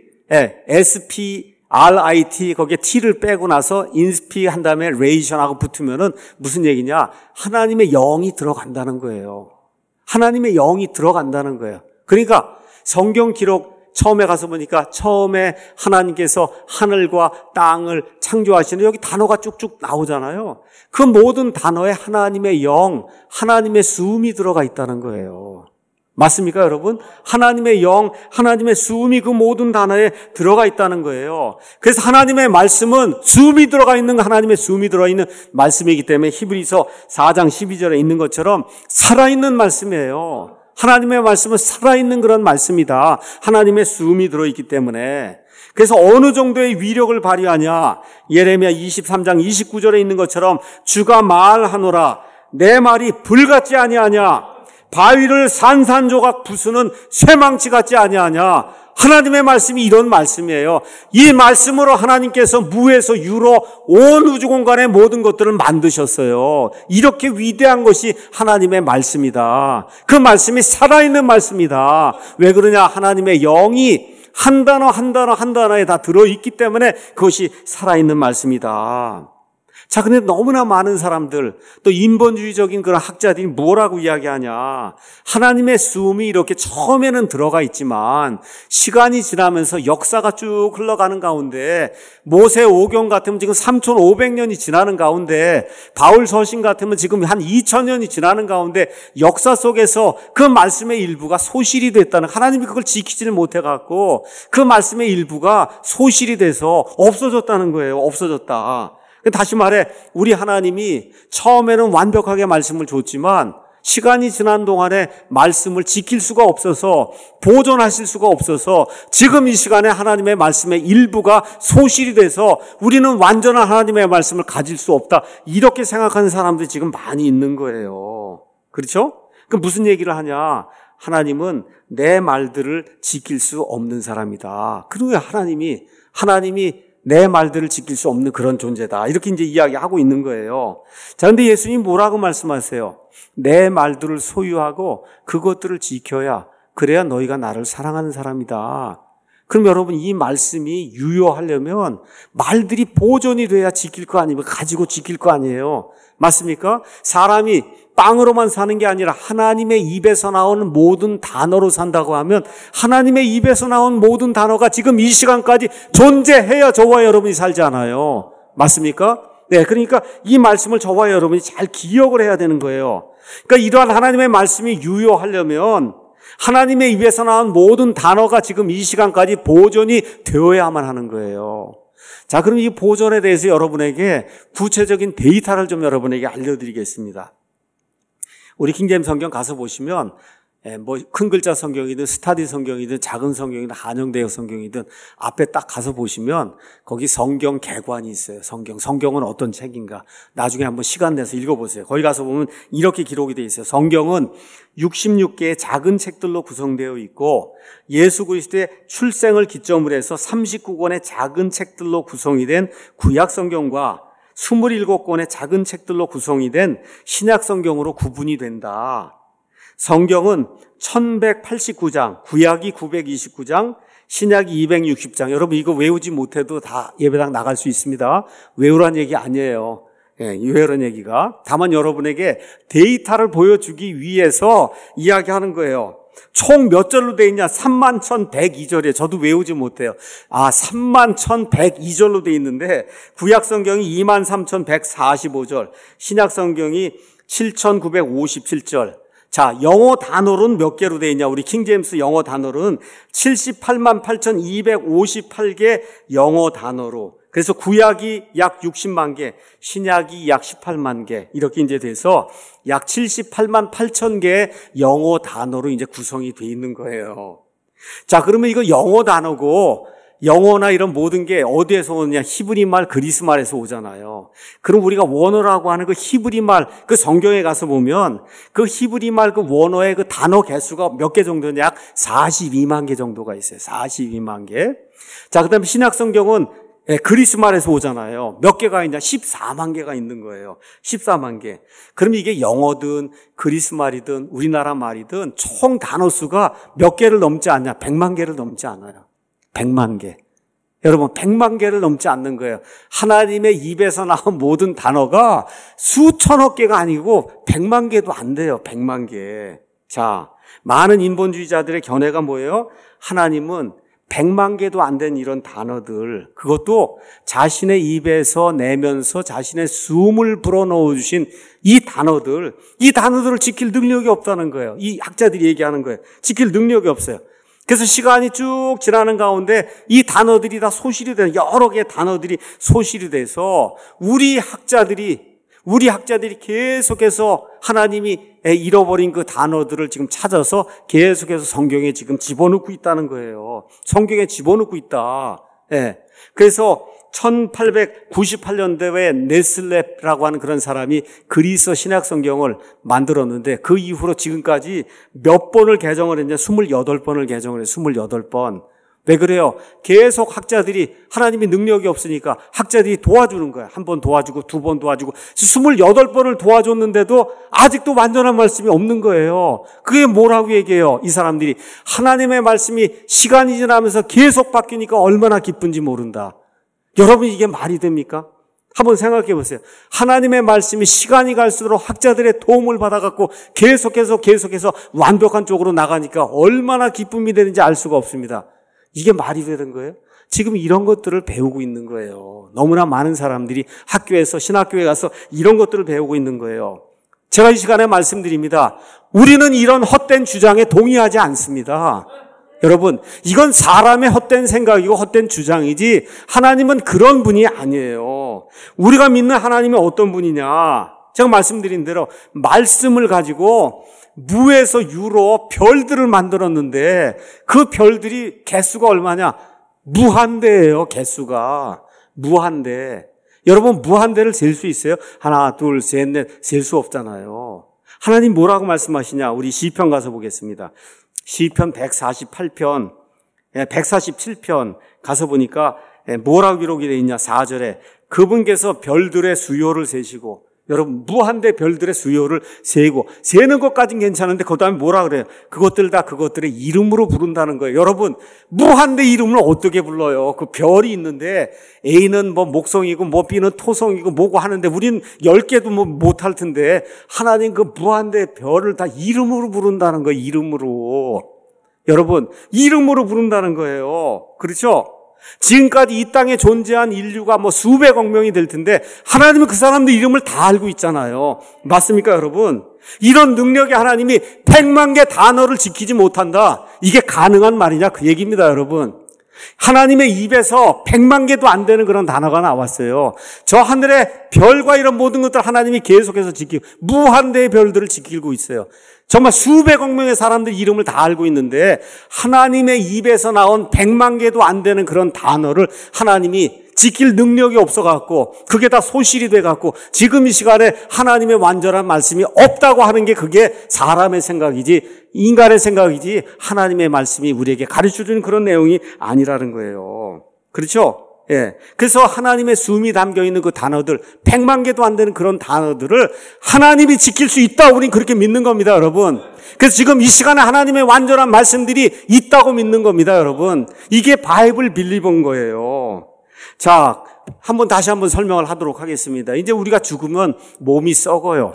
에스 피 알 아이 티, 거기에 t를 빼고 나서 inspi 한 다음에 ration하고 붙으면은 무슨 얘기냐? 하나님의 영이 들어간다는 거예요. 하나님의 영이 들어간다는 거예요. 그러니까 성경 기록 처음에 가서 보니까 처음에 하나님께서 하늘과 땅을 창조하시는 여기 단어가 쭉쭉 나오잖아요. 그 모든 단어에 하나님의 영, 하나님의 수음이 들어가 있다는 거예요. 맞습니까, 여러분? 하나님의 영, 하나님의 수음이 그 모든 단어에 들어가 있다는 거예요. 그래서 하나님의 말씀은 수음이 들어가 있는, 하나님의 수음이 들어가 있는 말씀이기 때문에 히브리서 사 장 십이 절에 있는 것처럼 살아있는 말씀이에요. 하나님의 말씀은 살아있는 그런 말씀이다. 하나님의 수음이 들어있기 때문에. 그래서 어느 정도의 위력을 발휘하냐? 예레미야 이십삼 장 이십구 절에 있는 것처럼 주가 말하노라 내 말이 불같지 아니하냐? 바위를 산산조각 부수는 쇠망치 같지 아니하냐? 하나님의 말씀이 이런 말씀이에요. 이 말씀으로 하나님께서 무에서 유로 온 우주 공간의 모든 것들을 만드셨어요. 이렇게 위대한 것이 하나님의 말씀이다. 그 말씀이 살아있는 말씀이다. 왜 그러냐? 하나님의 영이 한 단어 한 단어 한 단어에 다 들어있기 때문에 그것이 살아있는 말씀이다. 자, 근데 너무나 많은 사람들, 또 인본주의적인 그런 학자들이 뭐라고 이야기하냐. 하나님의 수음이 이렇게 처음에는 들어가 있지만 시간이 지나면서 역사가 쭉 흘러가는 가운데 모세 오경 같으면 지금 삼천오백 년이 지나는 가운데 바울 서신 같으면 지금 한 이천 년이 지나는 가운데 역사 속에서 그 말씀의 일부가 소실이 됐다는, 하나님이 그걸 지키지를 못해갖고 그 말씀의 일부가 소실이 돼서 없어졌다는 거예요. 없어졌다. 다시 말해 우리 하나님이 처음에는 완벽하게 말씀을 줬지만 시간이 지난 동안에 말씀을 지킬 수가 없어서 보존하실 수가 없어서 지금 이 시간에 하나님의 말씀의 일부가 소실이 돼서 우리는 완전한 하나님의 말씀을 가질 수 없다. 이렇게 생각하는 사람들이 지금 많이 있는 거예요. 그렇죠? 그럼 무슨 얘기를 하냐? 하나님은 내 말들을 지킬 수 없는 사람이다. 그리고 하나님이 하나님이 내 말들을 지킬 수 없는 그런 존재다. 이렇게 이제 이야기하고 있는 거예요. 자, 근데 예수님 뭐라고 말씀하세요? 내 말들을 소유하고 그것들을 지켜야, 그래야 너희가 나를 사랑하는 사람이다. 그럼 여러분, 이 말씀이 유효하려면 말들이 보존이 돼야 지킬 거 아니면 가지고 지킬 거 아니에요. 맞습니까? 사람이 빵으로만 사는 게 아니라 하나님의 입에서 나오는 모든 단어로 산다고 하면 하나님의 입에서 나온 모든 단어가 지금 이 시간까지 존재해야 저와 여러분이 살잖아요. 맞습니까? 네, 그러니까 이 말씀을 저와 여러분이 잘 기억을 해야 되는 거예요. 그러니까 이러한 하나님의 말씀이 유효하려면 하나님의 입에서 나온 모든 단어가 지금 이 시간까지 보존이 되어야만 하는 거예요. 자, 그럼 이 보존에 대해서 여러분에게 구체적인 데이터를 좀 여러분에게 알려드리겠습니다. 우리 킹제임 성경 가서 보시면 뭐 큰 글자 성경이든 스타디 성경이든 작은 성경이든 한영대역 성경이든 앞에 딱 가서 보시면 거기 성경 개관이 있어요. 성경. 성경은 어떤 책인가. 나중에 한번 시간 내서 읽어보세요. 거기 가서 보면 이렇게 기록이 되어 있어요. 성경은 육십육 개의 작은 책들로 구성되어 있고 예수 그리스도의 출생을 기점으로 해서 삼십구 권의 작은 책들로 구성이 된 구약 성경과 이십칠 권의 작은 책들로 구성이 된 신약 성경으로 구분이 된다. 성경은 천백팔십구 장, 구약이 구백이십구 장, 신약이 이백육십 장. 여러분 이거 외우지 못해도 다 예배당 나갈 수 있습니다. 외우란 얘기 아니에요. 예, 외우란 얘기가. 다만 여러분에게 데이터를 보여주기 위해서 이야기하는 거예요. 총 몇 절로 돼 있냐? 삼만 천백이 절이에요. 저도 외우지 못해요. 아, 삼만 천백이 절로 돼 있는데 구약 성경이 이만 삼천백사십오 절, 신약 성경이 칠천구백오십칠 절. 자, 영어 단어로는 몇 개로 되어 있냐? 우리 킹제임스 영어 단어로는 칠십팔만 팔천이백오십팔 개 영어 단어로. 그래서 구약이 약 육십만 개, 신약이 약 십팔만 개 이렇게 이제 돼서 약 칠십팔만 팔천 개의 영어 단어로 이제 구성이 돼 있는 거예요. 자, 그러면 이거 영어 단어고 영어나 이런 모든 게 어디에서 오느냐? 히브리 말, 그리스 말에서 오잖아요. 그럼 우리가 원어라고 하는 그 히브리 말, 그 성경에 가서 보면 그 히브리 말 그 원어의 그 단어 개수가 몇 개 정도냐? 약 사십이만 개 정도가 있어요. 사십이만 개. 자, 그다음에 신약 성경은 그리스 말에서 오잖아요. 몇 개가 있냐? 십사만 개가 있는 거예요. 십사만 개. 그럼 이게 영어든 그리스 말이든 우리나라 말이든 총 단어 수가 몇 개를 넘지 않냐? 백만 개를 넘지 않아요. 백만 개. 여러분, 백만 개를 넘지 않는 거예요. 하나님의 입에서 나온 모든 단어가 수천억 개가 아니고 백만 개도 안 돼요. 백만 개. 자, 많은 인본주의자들의 견해가 뭐예요? 하나님은 백만 개도 안 된 이런 단어들, 그것도 자신의 입에서 내면서 자신의 숨을 불어넣어 주신 이 단어들, 이 단어들을 지킬 능력이 없다는 거예요. 이 학자들이 얘기하는 거예요. 지킬 능력이 없어요. 그래서 시간이 쭉 지나는 가운데 이 단어들이 다 소실이 되는, 여러 개의 단어들이 소실이 돼서 우리 학자들이 우리 학자들이 계속해서 하나님이 잃어버린 그 단어들을 지금 찾아서 계속해서 성경에 지금 집어넣고 있다는 거예요. 성경에 집어넣고 있다. 예. 그래서 천팔백구십팔 년도에 네슬레라고 하는 그런 사람이 그리스 신약 성경을 만들었는데 그 이후로 지금까지 몇 번을 개정을 했냐? 이십팔 번을 개정을 했어요. 이십팔 번. 왜 그래요? 계속 학자들이, 하나님이 능력이 없으니까 학자들이 도와주는 거예요. 한 번 도와주고 두 번 도와주고 이십팔 번을 도와줬는데도 아직도 완전한 말씀이 없는 거예요. 그게 뭐라고 얘기해요? 이 사람들이 하나님의 말씀이 시간이 지나면서 계속 바뀌니까 얼마나 기쁜지 모른다. 여러분, 이게 말이 됩니까? 한번 생각해 보세요. 하나님의 말씀이 시간이 갈수록 학자들의 도움을 받아갖고 계속해서 계속해서 완벽한 쪽으로 나가니까 얼마나 기쁨이 되는지 알 수가 없습니다. 이게 말이 되는 거예요? 지금 이런 것들을 배우고 있는 거예요. 너무나 많은 사람들이 학교에서, 신학교에 가서 이런 것들을 배우고 있는 거예요. 제가 이 시간에 말씀드립니다. 우리는 이런 헛된 주장에 동의하지 않습니다. 여러분, 이건 사람의 헛된 생각이고 헛된 주장이지 하나님은 그런 분이 아니에요. 우리가 믿는 하나님이 어떤 분이냐? 제가 말씀드린 대로 말씀을 가지고 무에서 유로 별들을 만들었는데 그 별들이 개수가 얼마냐? 무한대예요. 개수가 무한대. 여러분, 무한대를 셀 수 있어요? 하나, 둘, 셋, 넷 셀 수 없잖아요. 하나님 뭐라고 말씀하시냐? 우리 시편 가서 보겠습니다. 시편 백사십팔 편, 백사십칠 편 가서 보니까 뭐라고 기록이 되어 있냐? 사 절에 그분께서 별들의 수요를 세시고, 여러분, 무한대 별들의 수요를 세고, 세는 것까지는 괜찮은데 그 다음에 뭐라 그래요? 그것들 다 그것들의 이름으로 부른다는 거예요. 여러분, 무한대 이름을 어떻게 불러요? 그 별이 있는데 A는 뭐 목성이고 뭐 B는 토성이고 뭐고 하는데 우린 열 개도 뭐 못할 텐데 하나님 그 무한대 별을 다 이름으로 부른다는 거예요. 이름으로. 여러분, 이름으로 부른다는 거예요. 그렇죠? 지금까지 이 땅에 존재한 인류가 뭐 수백억 명이 될 텐데 하나님은 그 사람들 이름을 다 알고 있잖아요. 맞습니까, 여러분? 이런 능력의 하나님이 백만 개 단어를 지키지 못한다. 이게 가능한 말이냐? 그 얘기입니다, 여러분. 하나님의 입에서 백만 개도 안 되는 그런 단어가 나왔어요. 저 하늘의 별과 이런 모든 것들 하나님이 계속해서 지키고 무한대의 별들을 지키고 있어요. 정말 수백억 명의 사람들 이름을 다 알고 있는데 하나님의 입에서 나온 백만 개도 안 되는 그런 단어를 하나님이 지킬 능력이 없어갖고 그게 다 소실이 돼갖고 지금 이 시간에 하나님의 완전한 말씀이 없다고 하는 게 그게 사람의 생각이지 인간의 생각이지 하나님의 말씀이 우리에게 가르쳐주는 그런 내용이 아니라는 거예요. 그렇죠? 예. 그래서 하나님의 숨이 담겨있는 그 단어들, 백만 개도 안 되는 그런 단어들을 하나님이 지킬 수 있다. 우린 그렇게 믿는 겁니다, 여러분. 그래서 지금 이 시간에 하나님의 완전한 말씀들이 있다고 믿는 겁니다, 여러분. 이게 바이블 빌리버인 거예요. 자, 한번 다시 한번 설명을 하도록 하겠습니다. 이제 우리가 죽으면 몸이 썩어요.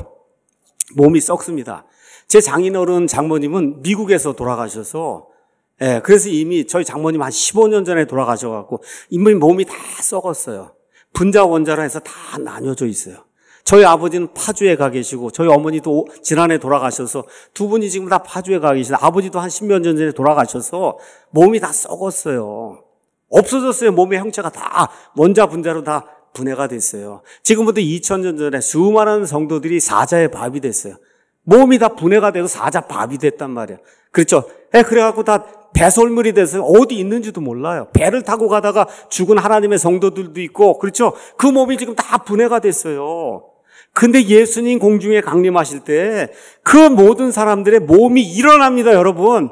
몸이 썩습니다. 제 장인어른 장모님은 미국에서 돌아가셔서 예, 그래서 이미 저희 장모님 한 십오 년 전에 돌아가셔갖고 이미 몸이 다 썩었어요. 분자 원자로 해서 다 나뉘어져 있어요. 저희 아버지는 파주에 가 계시고 저희 어머니도 지난해 돌아가셔서 두 분이 지금 다 파주에 가 계시고 아버지도 한 십몇 년 전에 돌아가셔서 몸이 다 썩었어요. 없어졌어요. 몸의 형체가 다 원자 분자로 다 분해가 됐어요. 지금부터 이천 년 전에 수많은 성도들이 사자의 밥이 됐어요. 몸이 다 분해가 되고 사자 밥이 됐단 말이에요. 그렇죠? 예, 그래갖고 다 배설물이 돼서 어디 있는지도 몰라요. 배를 타고 가다가 죽은 하나님의 성도들도 있고, 그렇죠? 그 몸이 지금 다 분해가 됐어요. 근데 예수님 공중에 강림하실 때 그 모든 사람들의 몸이 일어납니다, 여러분.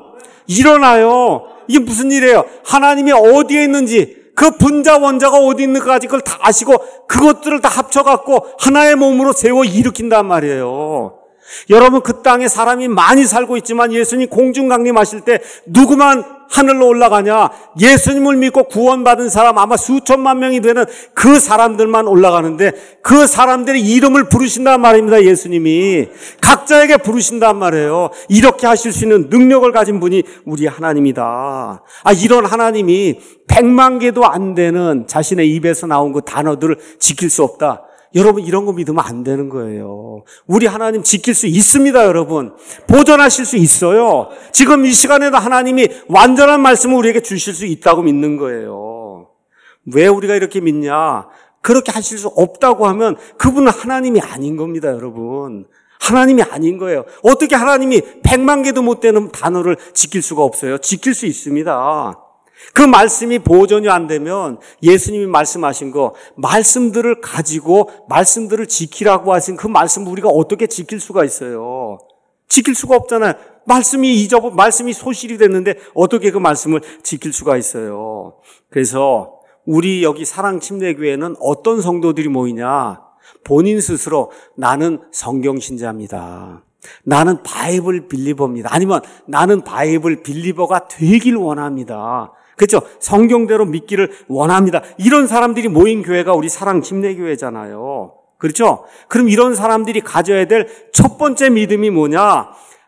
일어나요. 이게 무슨 일이에요? 하나님이 어디에 있는지, 그 분자 원자가 어디 있는가까지 그걸 다 아시고 그것들을 다 합쳐갖고 하나의 몸으로 세워 일으킨단 말이에요. 여러분, 그 땅에 사람이 많이 살고 있지만 예수님 공중 강림하실 때 누구만 하늘로 올라가냐? 예수님을 믿고 구원받은 사람 아마 수천만 명이 되는 그 사람들만 올라가는데 그 사람들의 이름을 부르신단 말입니다. 예수님이 각자에게 부르신단 말이에요. 이렇게 하실 수 있는 능력을 가진 분이 우리 하나님이다. 아, 이런 하나님이 백만 개도 안 되는 자신의 입에서 나온 그 단어들을 지킬 수 없다. 여러분, 이런 거 믿으면 안 되는 거예요. 우리 하나님 지킬 수 있습니다, 여러분. 보존하실 수 있어요. 지금 이 시간에도 하나님이 완전한 말씀을 우리에게 주실 수 있다고 믿는 거예요. 왜 우리가 이렇게 믿냐? 그렇게 하실 수 없다고 하면 그분은 하나님이 아닌 겁니다, 여러분. 하나님이 아닌 거예요. 어떻게 하나님이 백만 개도 못 되는 단어를 지킬 수가 없어요? 지킬 수 있습니다. 그 말씀이 보존이 안 되면 예수님이 말씀하신 거, 말씀들을 가지고 말씀들을 지키라고 하신 그 말씀을 우리가 어떻게 지킬 수가 있어요? 지킬 수가 없잖아요. 말씀이 잊어버, 말씀이 소실이 됐는데 어떻게 그 말씀을 지킬 수가 있어요? 그래서 우리 여기 사랑침례교회는 어떤 성도들이 모이냐? 본인 스스로 나는 성경신자입니다. 나는 바이블 빌리버입니다. 아니면 나는 바이블 빌리버가 되길 원합니다. 그렇죠? 성경대로 믿기를 원합니다. 이런 사람들이 모인 교회가 우리 사랑침례교회잖아요. 그렇죠? 그럼 이런 사람들이 가져야 될 첫 번째 믿음이 뭐냐?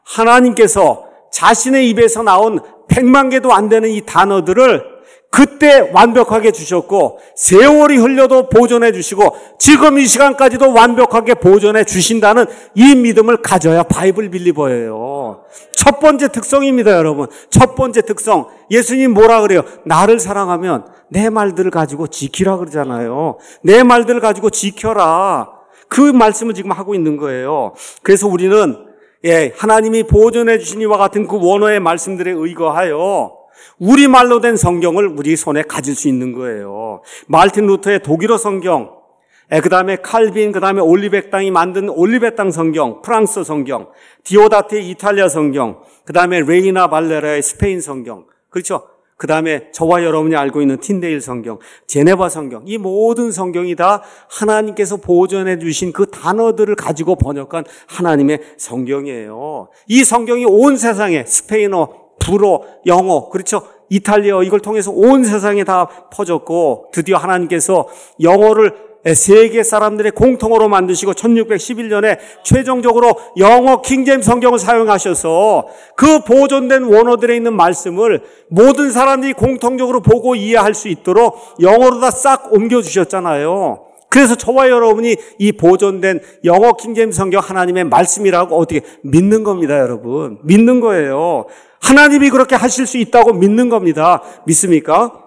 하나님께서 자신의 입에서 나온 백만 개도 안 되는 이 단어들을 그때 완벽하게 주셨고 세월이 흘려도 보존해 주시고 지금 이 시간까지도 완벽하게 보존해 주신다는 이 믿음을 가져야 바이블 빌리버예요. 첫 번째 특성입니다, 여러분. 첫 번째 특성. 예수님 뭐라 그래요? 나를 사랑하면 내 말들을 가지고 지키라 그러잖아요. 내 말들을 가지고 지켜라. 그 말씀을 지금 하고 있는 거예요. 그래서 우리는 예, 하나님이 보존해 주신 이와 같은 그 원어의 말씀들에 의거하여 우리말로 된 성경을 우리 손에 가질 수 있는 거예요. 마르틴 루터의 독일어 성경, 그 다음에 칼빈, 그 다음에 올리베땅이 만든 올리베땅 성경, 프랑스 성경, 디오다트의 이탈리아 성경, 그 다음에 레이나 발레라의 스페인 성경, 그렇죠? 그 다음에 저와 여러분이 알고 있는 틴데일 성경, 제네바 성경, 이 모든 성경이 다 하나님께서 보존해 주신 그 단어들을 가지고 번역한 하나님의 성경이에요. 이 성경이 온 세상에 스페인어, 불어, 영어, 그렇죠? 이탈리아, 이걸 통해서 온 세상에 다 퍼졌고 드디어 하나님께서 영어를 세계 사람들의 공통어로 만드시고 천육백십일 년에 최종적으로 영어 킹제임스 성경을 사용하셔서 그 보존된 원어들에 있는 말씀을 모든 사람들이 공통적으로 보고 이해할 수 있도록 영어로 다 싹 옮겨주셨잖아요. 그래서 저와 여러분이 이 보존된 영어 킹제임스 성경 하나님의 말씀이라고 어떻게 믿는 겁니다, 여러분. 믿는 거예요. 하나님이 그렇게 하실 수 있다고 믿는 겁니다. 믿습니까?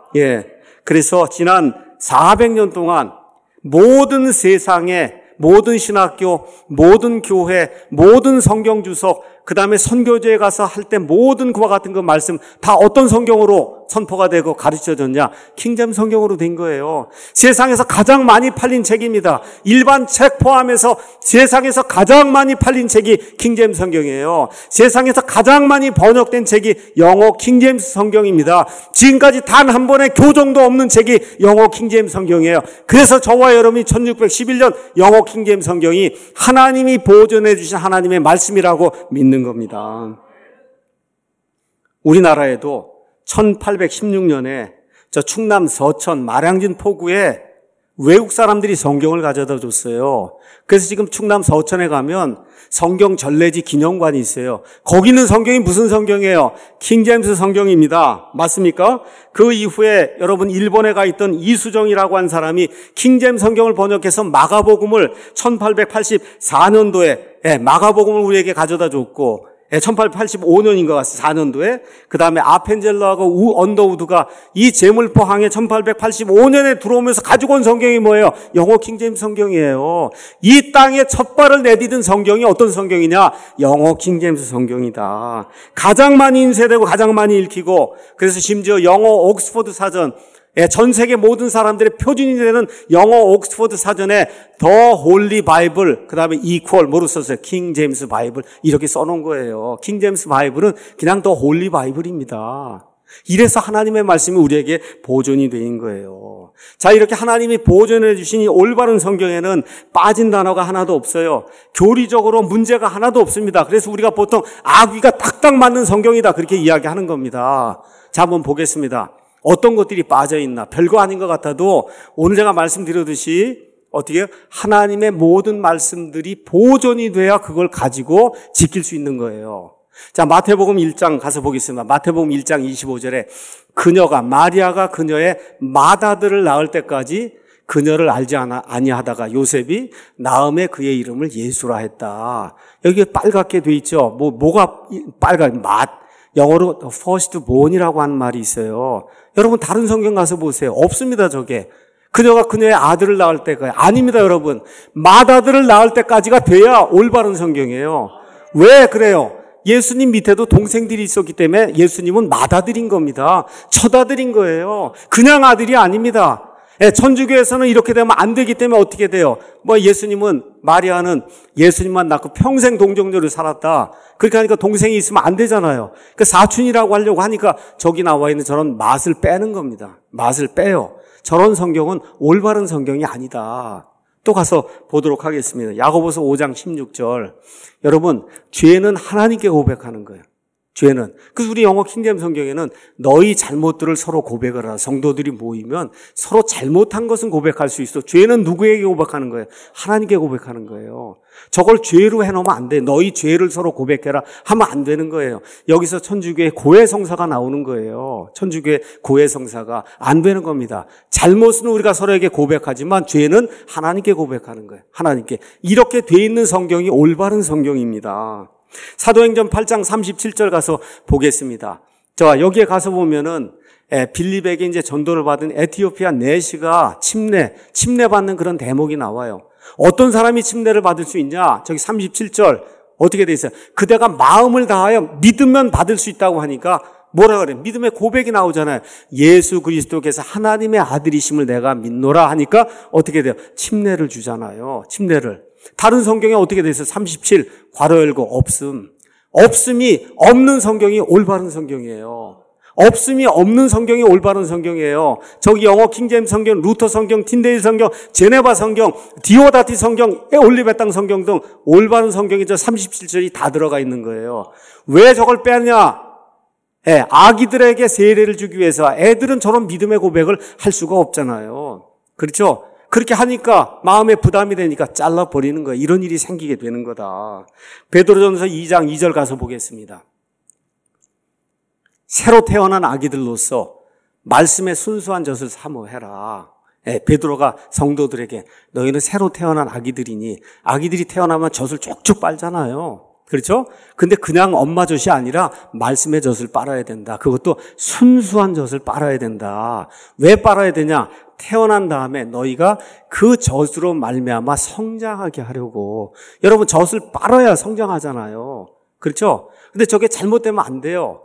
예. 그래서 지난 사백 년 동안 모든 세상에 모든 신학교, 모든 교회, 모든 성경 주석, 그 다음에 선교제에 가서 할 때 모든 그와 같은 그 말씀 다 어떤 성경으로 선포가 되고 가르쳐졌냐? 킹잼 성경으로 된 거예요. 세상에서 가장 많이 팔린 책입니다. 일반 책 포함해서 세상에서 가장 많이 팔린 책이 킹잼 성경이에요. 세상에서 가장 많이 번역된 책이 영어 킹잼스 성경입니다. 지금까지 단 한 번의 교정도 없는 책이 영어 킹잼 성경이에요. 그래서 저와 여러분이 천육백십일 년 영어 킹잼 성경이 하나님이 보존해 주신 하나님의 말씀이라고 믿는 겁니다. 우리나라에도 천팔백십육 년에 저 충남 서천 마량진 포구에 외국 사람들이 성경을 가져다 줬어요. 그래서 지금 충남 서천에 가면 성경 전래지 기념관이 있어요. 거기는 성경이 무슨 성경이에요? 킹제임스 성경입니다. 맞습니까? 그 이후에 여러분 일본에 가 있던 이수정이라고 한 사람이 킹제임스 성경을 번역해서 마가복음을 천팔백팔십사 년도에 예, 마가복음을 우리에게 가져다 줬고 예, 천팔백팔십오 년인 것 같아요. 사 년도에. 그 다음에 아펜젤러하고 우 언더우드가 이 제물포항에 천팔백팔십오 년에 들어오면서 가지고 온 성경이 뭐예요? 영어 킹제임스 성경이에요. 이 땅에 첫 발을 내디딘 성경이 어떤 성경이냐? 영어 킹제임스 성경이다. 가장 많이 인쇄되고 가장 많이 읽히고 그래서 심지어 영어 옥스퍼드 사전 예, 전 세계 모든 사람들의 표준이 되는 영어 옥스퍼드 사전에 더 홀리 바이블, 그 다음에 이퀄, 뭐로 썼어요? 킹 제임스 바이블, 이렇게 써놓은 거예요. 킹 제임스 바이블은 그냥 더 홀리 바이블입니다. 이래서 하나님의 말씀이 우리에게 보존이 되는 거예요. 자, 이렇게 하나님이 보존해 주신 이 올바른 성경에는 빠진 단어가 하나도 없어요. 교리적으로 문제가 하나도 없습니다. 그래서 우리가 보통 아귀가 딱딱 맞는 성경이다, 그렇게 이야기하는 겁니다. 자, 한번 보겠습니다. 어떤 것들이 빠져있나? 별거 아닌 것 같아도 오늘 제가 말씀드렸듯이 어떻게 하나님의 모든 말씀들이 보존이 돼야 그걸 가지고 지킬 수 있는 거예요. 자, 마태복음 일 장 가서 보겠습니다. 마태복음 일 장 이십오 절에 그녀가 마리아가 그녀의 맏아들을 낳을 때까지 그녀를 알지 않아, 아니하다가 요셉이 낳음에 그의 이름을 예수라 했다. 여기 빨갛게 돼 있죠. 뭐 뭐가 빨간 맏 영어로 first born이라고 하는 말이 있어요. 여러분 다른 성경 가서 보세요. 없습니다, 저게. 그녀가 그녀의 아들을 낳을 때가 아닙니다, 여러분. 맏아들을 낳을 때까지가 돼야 올바른 성경이에요. 왜 그래요? 예수님 밑에도 동생들이 있었기 때문에 예수님은 맏아들인 겁니다. 첫아들인 거예요. 그냥 아들이 아닙니다. 예, 천주교에서는 이렇게 되면 안 되기 때문에 어떻게 돼요? 뭐 예수님은, 마리아는 예수님만 낳고 평생 동정녀를 살았다. 그렇게 하니까 동생이 있으면 안 되잖아요. 그 사촌이라고 하려고 하니까 저기 나와 있는 저런 맛을 빼는 겁니다. 맛을 빼요. 저런 성경은 올바른 성경이 아니다. 또 가서 보도록 하겠습니다. 야고보서 오 장 십육 절. 여러분, 죄는 하나님께 고백하는 거예요. 죄는. 그래서 우리 영어 킹제임 성경에는 너희 잘못들을 서로 고백을 하라. 성도들이 모이면 서로 잘못한 것은 고백할 수 있어. 죄는 누구에게 고백하는 거예요? 하나님께 고백하는 거예요. 저걸 죄로 해놓으면 안 돼. 너희 죄를 서로 고백해라 하면 안 되는 거예요. 여기서 천주교의 고해성사가 나오는 거예요. 천주교의 고해성사가 안 되는 겁니다. 잘못은 우리가 서로에게 고백하지만 죄는 하나님께 고백하는 거예요. 하나님께. 이렇게 돼 있는 성경이 올바른 성경입니다. 사도행전 팔 장 삼십칠 절 가서 보겠습니다. 자, 여기에 가서 보면은 빌립에게 이제 전도를 받은 에티오피아 내시가 침례, 침례받는 그런 대목이 나와요. 어떤 사람이 침례를 받을 수 있냐? 저기 삼십칠 절 어떻게 돼 있어요? 그대가 마음을 다하여 믿으면 받을 수 있다고 하니까 뭐라 그래요? 믿음의 고백이 나오잖아요. 예수 그리스도께서 하나님의 아들이심을 내가 믿노라 하니까 어떻게 돼요? 침례를 주잖아요. 침례를. 다른 성경에 어떻게 돼 있어요? 삼십칠 괄호 열고 없음. 없음이 없는 성경이 올바른 성경이에요. 없음이 없는 성경이 올바른 성경이에요. 저기 영어 킹제임스 성경, 루터 성경, 틴데일 성경, 제네바 성경, 디오다티 성경, 올리베땅 성경 등 올바른 성경이 저 삼십칠 절이 다 들어가 있는 거예요. 왜 저걸 빼느냐? 예, 아기들에게 세례를 주기 위해서. 애들은 저런 믿음의 고백을 할 수가 없잖아요. 그렇죠? 그렇게 하니까 마음에 부담이 되니까 잘라버리는 거예요. 이런 일이 생기게 되는 거다. 베드로전서 이 장 이 절 가서 보겠습니다. 새로 태어난 아기들로서 말씀의 순수한 젖을 사모해라. 예, 베드로가 성도들에게 너희는 새로 태어난 아기들이니 아기들이 태어나면 젖을 쭉쭉 빨잖아요. 그렇죠? 근데 그냥 엄마 젖이 아니라 말씀의 젖을 빨아야 된다. 그것도 순수한 젖을 빨아야 된다. 왜 빨아야 되냐? 태어난 다음에 너희가 그 젖으로 말미암아 성장하게 하려고. 여러분, 젖을 빨아야 성장하잖아요. 그렇죠? 근데 저게 잘못되면 안 돼요.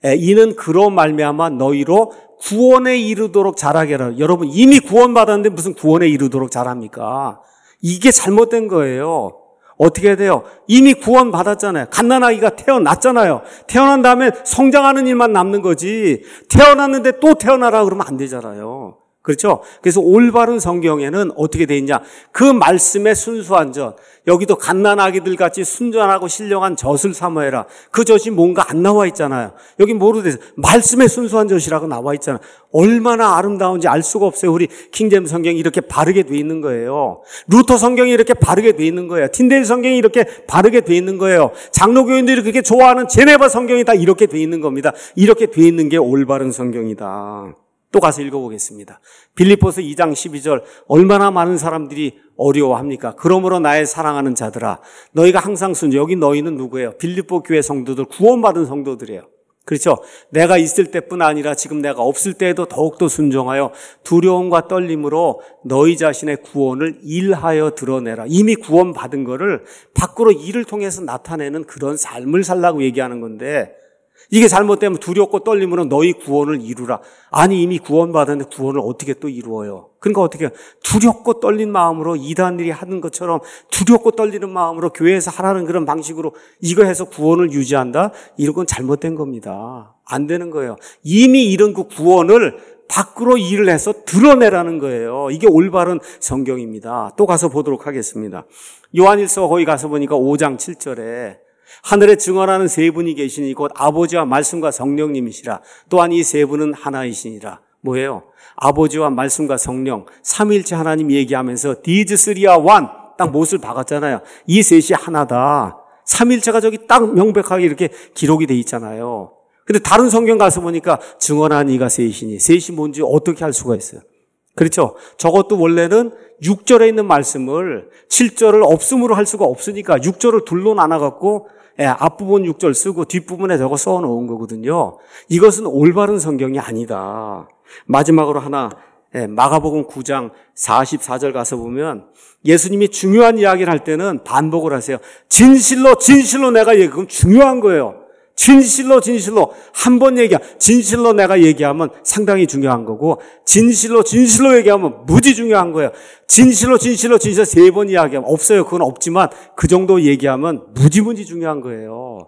이는 그로 말미암아 너희로 구원에 이르도록 자라게 하라. 여러분, 이미 구원받았는데 무슨 구원에 이르도록 자랍니까? 이게 잘못된 거예요. 어떻게 해야 돼요? 이미 구원 받았잖아요. 갓난아기가 태어났잖아요. 태어난 다음에 성장하는 일만 남는 거지. 태어났는데 또 태어나라 그러면 안 되잖아요. 그렇죠? 그래서 올바른 성경에는 어떻게 돼 있냐? 그 말씀의 순수한 젖, 여기도 갓난아기들 같이 순전하고 신령한 젖을 사모해라. 그 젖이 뭔가 안 나와 있잖아요. 여기 뭐로 돼 있어요? 말씀의 순수한 젖이라고 나와 있잖아요. 얼마나 아름다운지 알 수가 없어요. 우리 킹제임스 성경이 이렇게 바르게 돼 있는 거예요. 루터 성경이 이렇게 바르게 돼 있는 거예요. 틴데일 성경이 이렇게 바르게 돼 있는 거예요. 장로교인들이 그렇게 좋아하는 제네바 성경이 다 이렇게 돼 있는 겁니다. 이렇게 돼 있는 게 올바른 성경이다. 또 가서 읽어보겠습니다. 빌립보서 이 장 십이 절, 얼마나 많은 사람들이 어려워합니까? 그러므로 나의 사랑하는 자들아, 너희가 항상 순종. 여기 너희는 누구예요? 빌립보 교회 성도들, 구원받은 성도들이에요. 그렇죠? 내가 있을 때뿐 아니라 지금 내가 없을 때에도 더욱더 순종하여 두려움과 떨림으로 너희 자신의 구원을 일하여 드러내라. 이미 구원받은 거를 밖으로 일을 통해서 나타내는 그런 삶을 살라고 얘기하는 건데, 이게 잘못되면 두렵고 떨림으로 너희 구원을 이루라. 아니, 이미 구원받았는데 구원을 어떻게 또 이루어요? 그러니까 어떻게 해요? 두렵고 떨린 마음으로 이단들이 하는 것처럼 두렵고 떨리는 마음으로 교회에서 하라는 그런 방식으로 이거 해서 구원을 유지한다? 이런 건 잘못된 겁니다. 안 되는 거예요. 이미 이런 그 구원을 밖으로 일을 해서 드러내라는 거예요. 이게 올바른 성경입니다. 또 가서 보도록 하겠습니다. 요한일서 거기 가서 보니까 오 장 칠 절에 하늘에 증언하는 세 분이 계시니 곧 아버지와 말씀과 성령님이시라. 또한 이 세 분은 하나이시니라. 뭐예요? 아버지와 말씀과 성령, 삼위일체 하나님 얘기하면서 These three are one. 딱 못을 박았잖아요. 이 셋이 하나다. 삼위일체가 저기 딱 명백하게 이렇게 기록이 돼 있잖아요. 근데 다른 성경 가서 보니까 증언한 이가 셋이니, 셋이 뭔지 어떻게 할 수가 있어요? 그렇죠? 저것도 원래는 육 절에 있는 말씀을 칠 절을 없음으로 할 수가 없으니까 육 절을 둘로 나눠갖고 예, 앞부분 육 절 쓰고 뒷부분에 저거 써놓은 거거든요. 이것은 올바른 성경이 아니다. 마지막으로 하나, 예, 마가복음 구 장 사십사 절 가서 보면 예수님이 중요한 이야기를 할 때는 반복을 하세요. 진실로 진실로 내가 얘기, 그럼 중요한 거예요. 진실로 진실로 한 번 얘기하, 진실로 내가 얘기하면 상당히 중요한 거고, 진실로 진실로 얘기하면 무지 중요한 거예요. 진실로 진실로 진실로 세 번 이야기하면 없어요. 그건 없지만 그 정도 얘기하면 무지무지 중요한 거예요.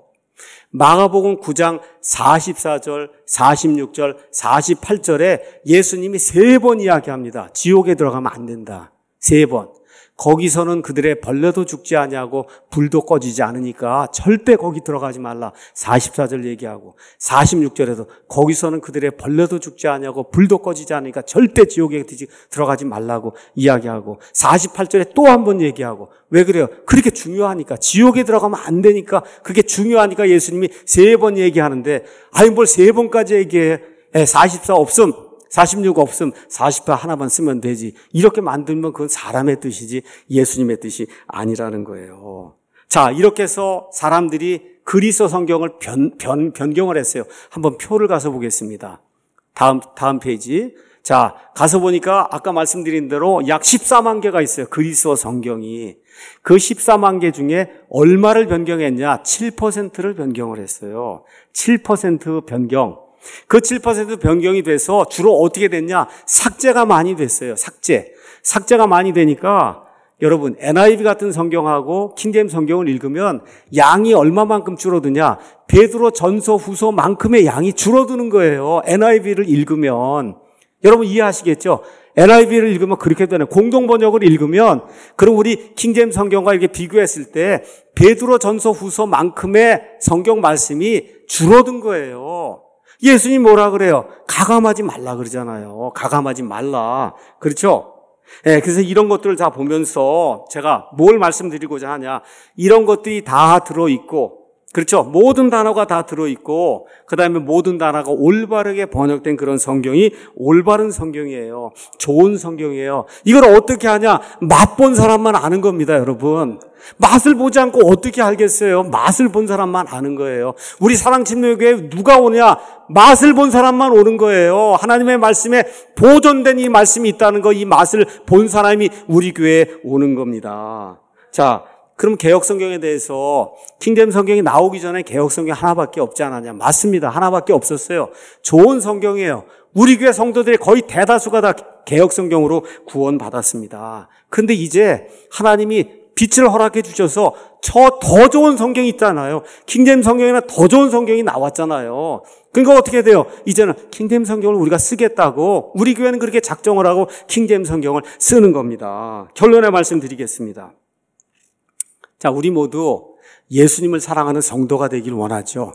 마가복음 구 장 사십사 절, 사십육 절, 사십팔 절에 예수님이 세 번 이야기합니다. 지옥에 들어가면 안 된다. 세 번. 거기서는 그들의 벌레도 죽지 아니하고 불도 꺼지지 않으니까 절대 거기 들어가지 말라. 사십사 절 얘기하고, 사십육 절에도 거기서는 그들의 벌레도 죽지 아니하고 불도 꺼지지 않으니까 절대 지옥에 들어가지 말라고 이야기하고, 사십팔 절에 또 한 번 얘기하고. 왜 그래요? 그렇게 중요하니까. 지옥에 들어가면 안 되니까, 그게 중요하니까 예수님이 세 번 얘기하는데, 아니 뭘 세 번까지 얘기해. 사십사 없음, 사십육 없음, 사십팔 하나만 쓰면 되지. 이렇게 만들면 그건 사람의 뜻이지 예수님의 뜻이 아니라는 거예요. 자, 이렇게 해서 사람들이 그리스도 성경을 변, 변, 변경을 했어요. 한번 표를 가서 보겠습니다. 다음, 다음 페이지. 자, 가서 보니까 아까 말씀드린 대로 약 십사만 개가 있어요. 그리스도 성경이. 그 십사만 개 중에 얼마를 변경했냐? 칠 퍼센트를 변경을 했어요. 칠 퍼센트 변경. 그 칠 퍼센트 변경이 돼서 주로 어떻게 됐냐? 삭제가 많이 됐어요. 삭제. 삭제가 많이 되니까 여러분, 엔아이브이 같은 성경하고 킹제임스 성경을 읽으면 양이 얼마만큼 줄어드냐? 베드로 전서 후서만큼의 양이 줄어드는 거예요. 엔아이브이를 읽으면. 여러분 이해하시겠죠? 엔아이브이를 읽으면 그렇게 되네. 공동 번역을 읽으면, 그럼 우리 킹제임스 성경과 이렇게 비교했을 때 베드로 전서 후서만큼의 성경 말씀이 줄어든 거예요. 예수님 뭐라 그래요? 가감하지 말라 그러잖아요. 가감하지 말라. 그렇죠? 예, 그래서 이런 것들을 다 보면서 제가 뭘 말씀드리고자 하냐. 이런 것들이 다 들어있고, 그렇죠. 모든 단어가 다 들어있고 그 다음에 모든 단어가 올바르게 번역된 그런 성경이 올바른 성경이에요. 좋은 성경이에요. 이걸 어떻게 하냐? 맛본 사람만 아는 겁니다, 여러분. 맛을 보지 않고 어떻게 알겠어요? 맛을 본 사람만 아는 거예요. 우리 사랑침례교회에 누가 오냐? 맛을 본 사람만 오는 거예요. 하나님의 말씀에 보존된 이 말씀이 있다는 거, 이 맛을 본 사람이 우리 교회에 오는 겁니다. 자, 그럼 개혁성경에 대해서 킹잼 성경이 나오기 전에 개혁성경 하나밖에 없지 않았냐? 맞습니다. 하나밖에 없었어요. 좋은 성경이에요. 우리 교회 성도들의 거의 대다수가 다 개혁성경으로 구원받았습니다. 그런데 이제 하나님이 빛을 허락해 주셔서 저 더 좋은 성경이 있잖아요. 킹잼 성경이나 더 좋은 성경이 나왔잖아요. 그러니까 어떻게 돼요? 이제는 킹잼 성경을 우리가 쓰겠다고 우리 교회는 그렇게 작정을 하고 킹잼 성경을 쓰는 겁니다. 결론의 말씀 드리겠습니다. 자, 우리 모두 예수님을 사랑하는 성도가 되길 원하죠.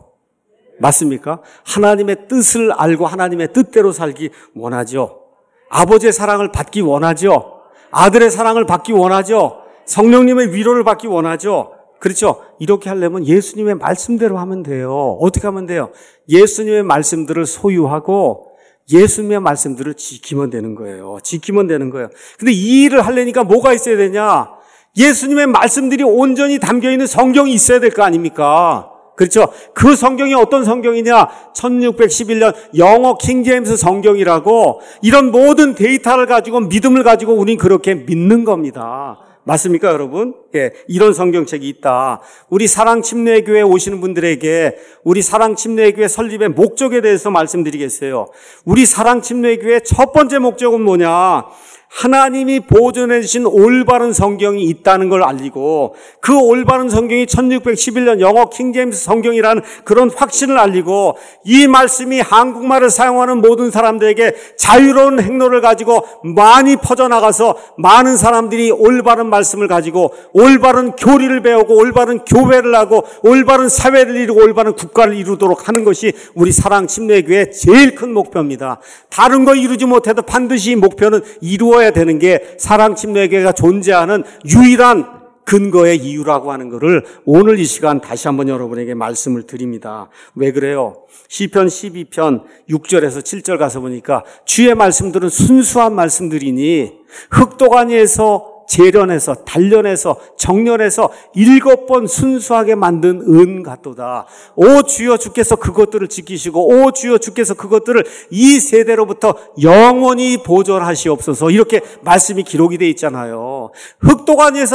맞습니까? 하나님의 뜻을 알고 하나님의 뜻대로 살기 원하죠. 아버지의 사랑을 받기 원하죠. 아들의 사랑을 받기 원하죠. 성령님의 위로를 받기 원하죠. 그렇죠? 이렇게 하려면 예수님의 말씀대로 하면 돼요. 어떻게 하면 돼요? 예수님의 말씀들을 소유하고 예수님의 말씀들을 지키면 되는 거예요. 지키면 되는 거예요. 근데 이 일을 하려니까 뭐가 있어야 되냐? 예수님의 말씀들이 온전히 담겨있는 성경이 있어야 될 거 아닙니까? 그렇죠? 그 성경이 어떤 성경이냐? 천육백십일 년 영어 킹제임스 성경이라고 이런 모든 데이터를 가지고 믿음을 가지고 우린 그렇게 믿는 겁니다. 맞습니까, 여러분? 예, 이런 성경책이 있다. 우리 사랑침례교회 오시는 분들에게 우리 사랑침례교회 설립의 목적에 대해서 말씀드리겠어요. 우리 사랑침례교회 첫 번째 목적은 뭐냐? 하나님이 보존해 주신 올바른 성경이 있다는 걸 알리고 그 올바른 성경이 천육백십일 년 영어 킹제임스 성경이라는 그런 확신을 알리고 이 말씀이 한국말을 사용하는 모든 사람들에게 자유로운 행로를 가지고 많이 퍼져나가서 많은 사람들이 올바른 말씀을 가지고 올바른 교리를 배우고 올바른 교회를 하고 올바른 사회를 이루고 올바른 국가를 이루도록 하는 것이 우리 사랑침례교회의 제일 큰 목표입니다. 다른 거 이루지 못해도 반드시 이 목표는 이루어 야 되는 게 사랑침례교회가 존재하는 유일한 근거의 이유라고 하는 것을 오늘 이 시간 다시 한번 여러분에게 말씀을 드립니다. 왜 그래요? 시편 십이 편 육 절에서 칠 절 가서 보니까 주의 말씀들은 순수한 말씀들이니 흙도가니에서 재련해서 단련해서 정련해서 일곱 번 순수하게 만든 은 같도다. 오 주여 주께서 그것들을 지키시고 오 주여 주께서 그것들을 이 세대로부터 영원히 보존하시옵소서. 이렇게 말씀이 기록이 되어 있잖아요. 흙도가니에서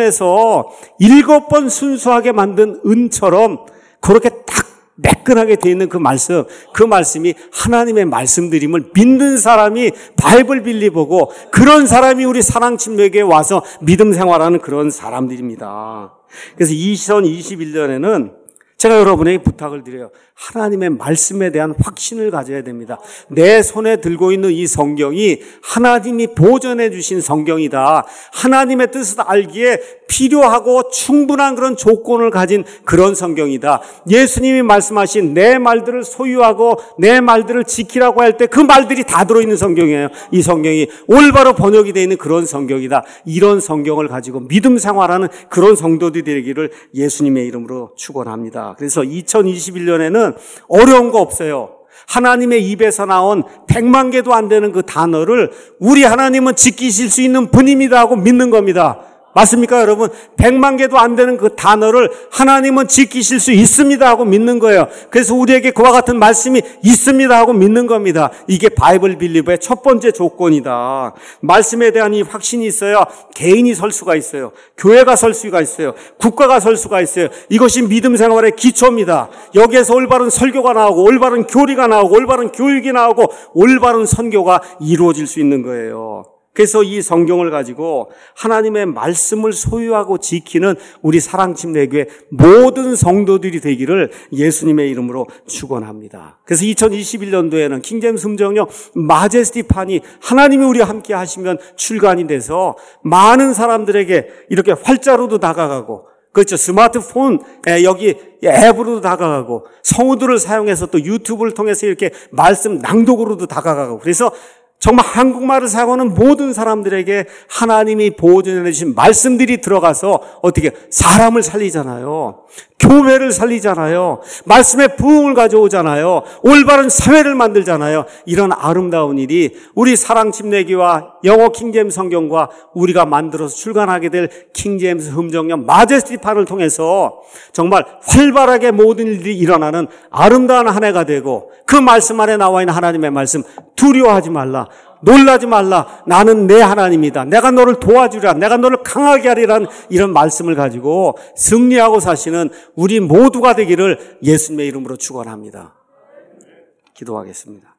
재련해서 일곱 번 순수하게 만든 은처럼 그렇게 딱 매끈하게 되어 있는 그 말씀, 그 말씀이 하나님의 말씀드림을 믿는 사람이 바이블 빌리버고 그런 사람이 우리 사랑침례교회에 와서 믿음 생활하는 그런 사람들입니다. 그래서 이천이십일 년에는 제가 여러분에게 부탁을 드려요. 하나님의 말씀에 대한 확신을 가져야 됩니다. 내 손에 들고 있는 이 성경이 하나님이 보존해 주신 성경이다. 하나님의 뜻을 알기에 필요하고 충분한 그런 조건을 가진 그런 성경이다. 예수님이 말씀하신 내 말들을 소유하고 내 말들을 지키라고 할 때 그 말들이 다 들어있는 성경이에요. 이 성경이 올바로 번역이 되어 있는 그런 성경이다. 이런 성경을 가지고 믿음 생활하는 그런 성도들이 되기를 예수님의 이름으로 축원합니다. 그래서 이천이십일 년에는 어려운 거 없어요. 하나님의 입에서 나온 백만 개도 안 되는 그 단어를 우리 하나님은 지키실 수 있는 분입니다 하고 믿는 겁니다. 맞습니까, 여러분? 백만 개도 안 되는 그 단어를 하나님은 지키실 수 있습니다 하고 믿는 거예요. 그래서 우리에게 그와 같은 말씀이 있습니다 하고 믿는 겁니다. 이게 바이블 빌리버의 첫 번째 조건이다. 말씀에 대한 이 확신이 있어야 개인이 설 수가 있어요. 교회가 설 수가 있어요. 국가가 설 수가 있어요. 이것이 믿음 생활의 기초입니다. 여기에서 올바른 설교가 나오고 올바른 교리가 나오고 올바른 교육이 나오고 올바른 선교가 이루어질 수 있는 거예요. 그래서 이 성경을 가지고 하나님의 말씀을 소유하고 지키는 우리 사랑침례교회 모든 성도들이 되기를 예수님의 이름으로 축원합니다. 그래서 이천이십일 년도에는 킹제임스 음정용 마제스티판이 하나님이 우리와 함께 하시면 출간이 돼서 많은 사람들에게 이렇게 활자로도 다가가고 그렇죠. 스마트폰 여기 앱으로도 다가가고 성우들을 사용해서 또 유튜브를 통해서 이렇게 말씀 낭독으로도 다가가고 그래서 정말 한국말을 사용하는 모든 사람들에게 하나님이 보존해 주신 말씀들이 들어가서 어떻게 사람을 살리잖아요. 교회를 살리잖아요. 말씀의 부흥을 가져오잖아요. 올바른 사회를 만들잖아요. 이런 아름다운 일이 우리 사랑 침례교와 영어 킹제임스 성경과 우리가 만들어서 출간하게 될 킹제임스 흠정령 마제스티판을 통해서 정말 활발하게 모든 일이 일어나는 아름다운 한 해가 되고, 그 말씀 안에 나와 있는 하나님의 말씀, 두려워하지 말라, 놀라지 말라, 나는 내 하나님이다, 내가 너를 도와주리라, 내가 너를 강하게 하리라는 이런 말씀을 가지고 승리하고 사시는 우리 모두가 되기를 예수님의 이름으로 축원합니다. 기도하겠습니다.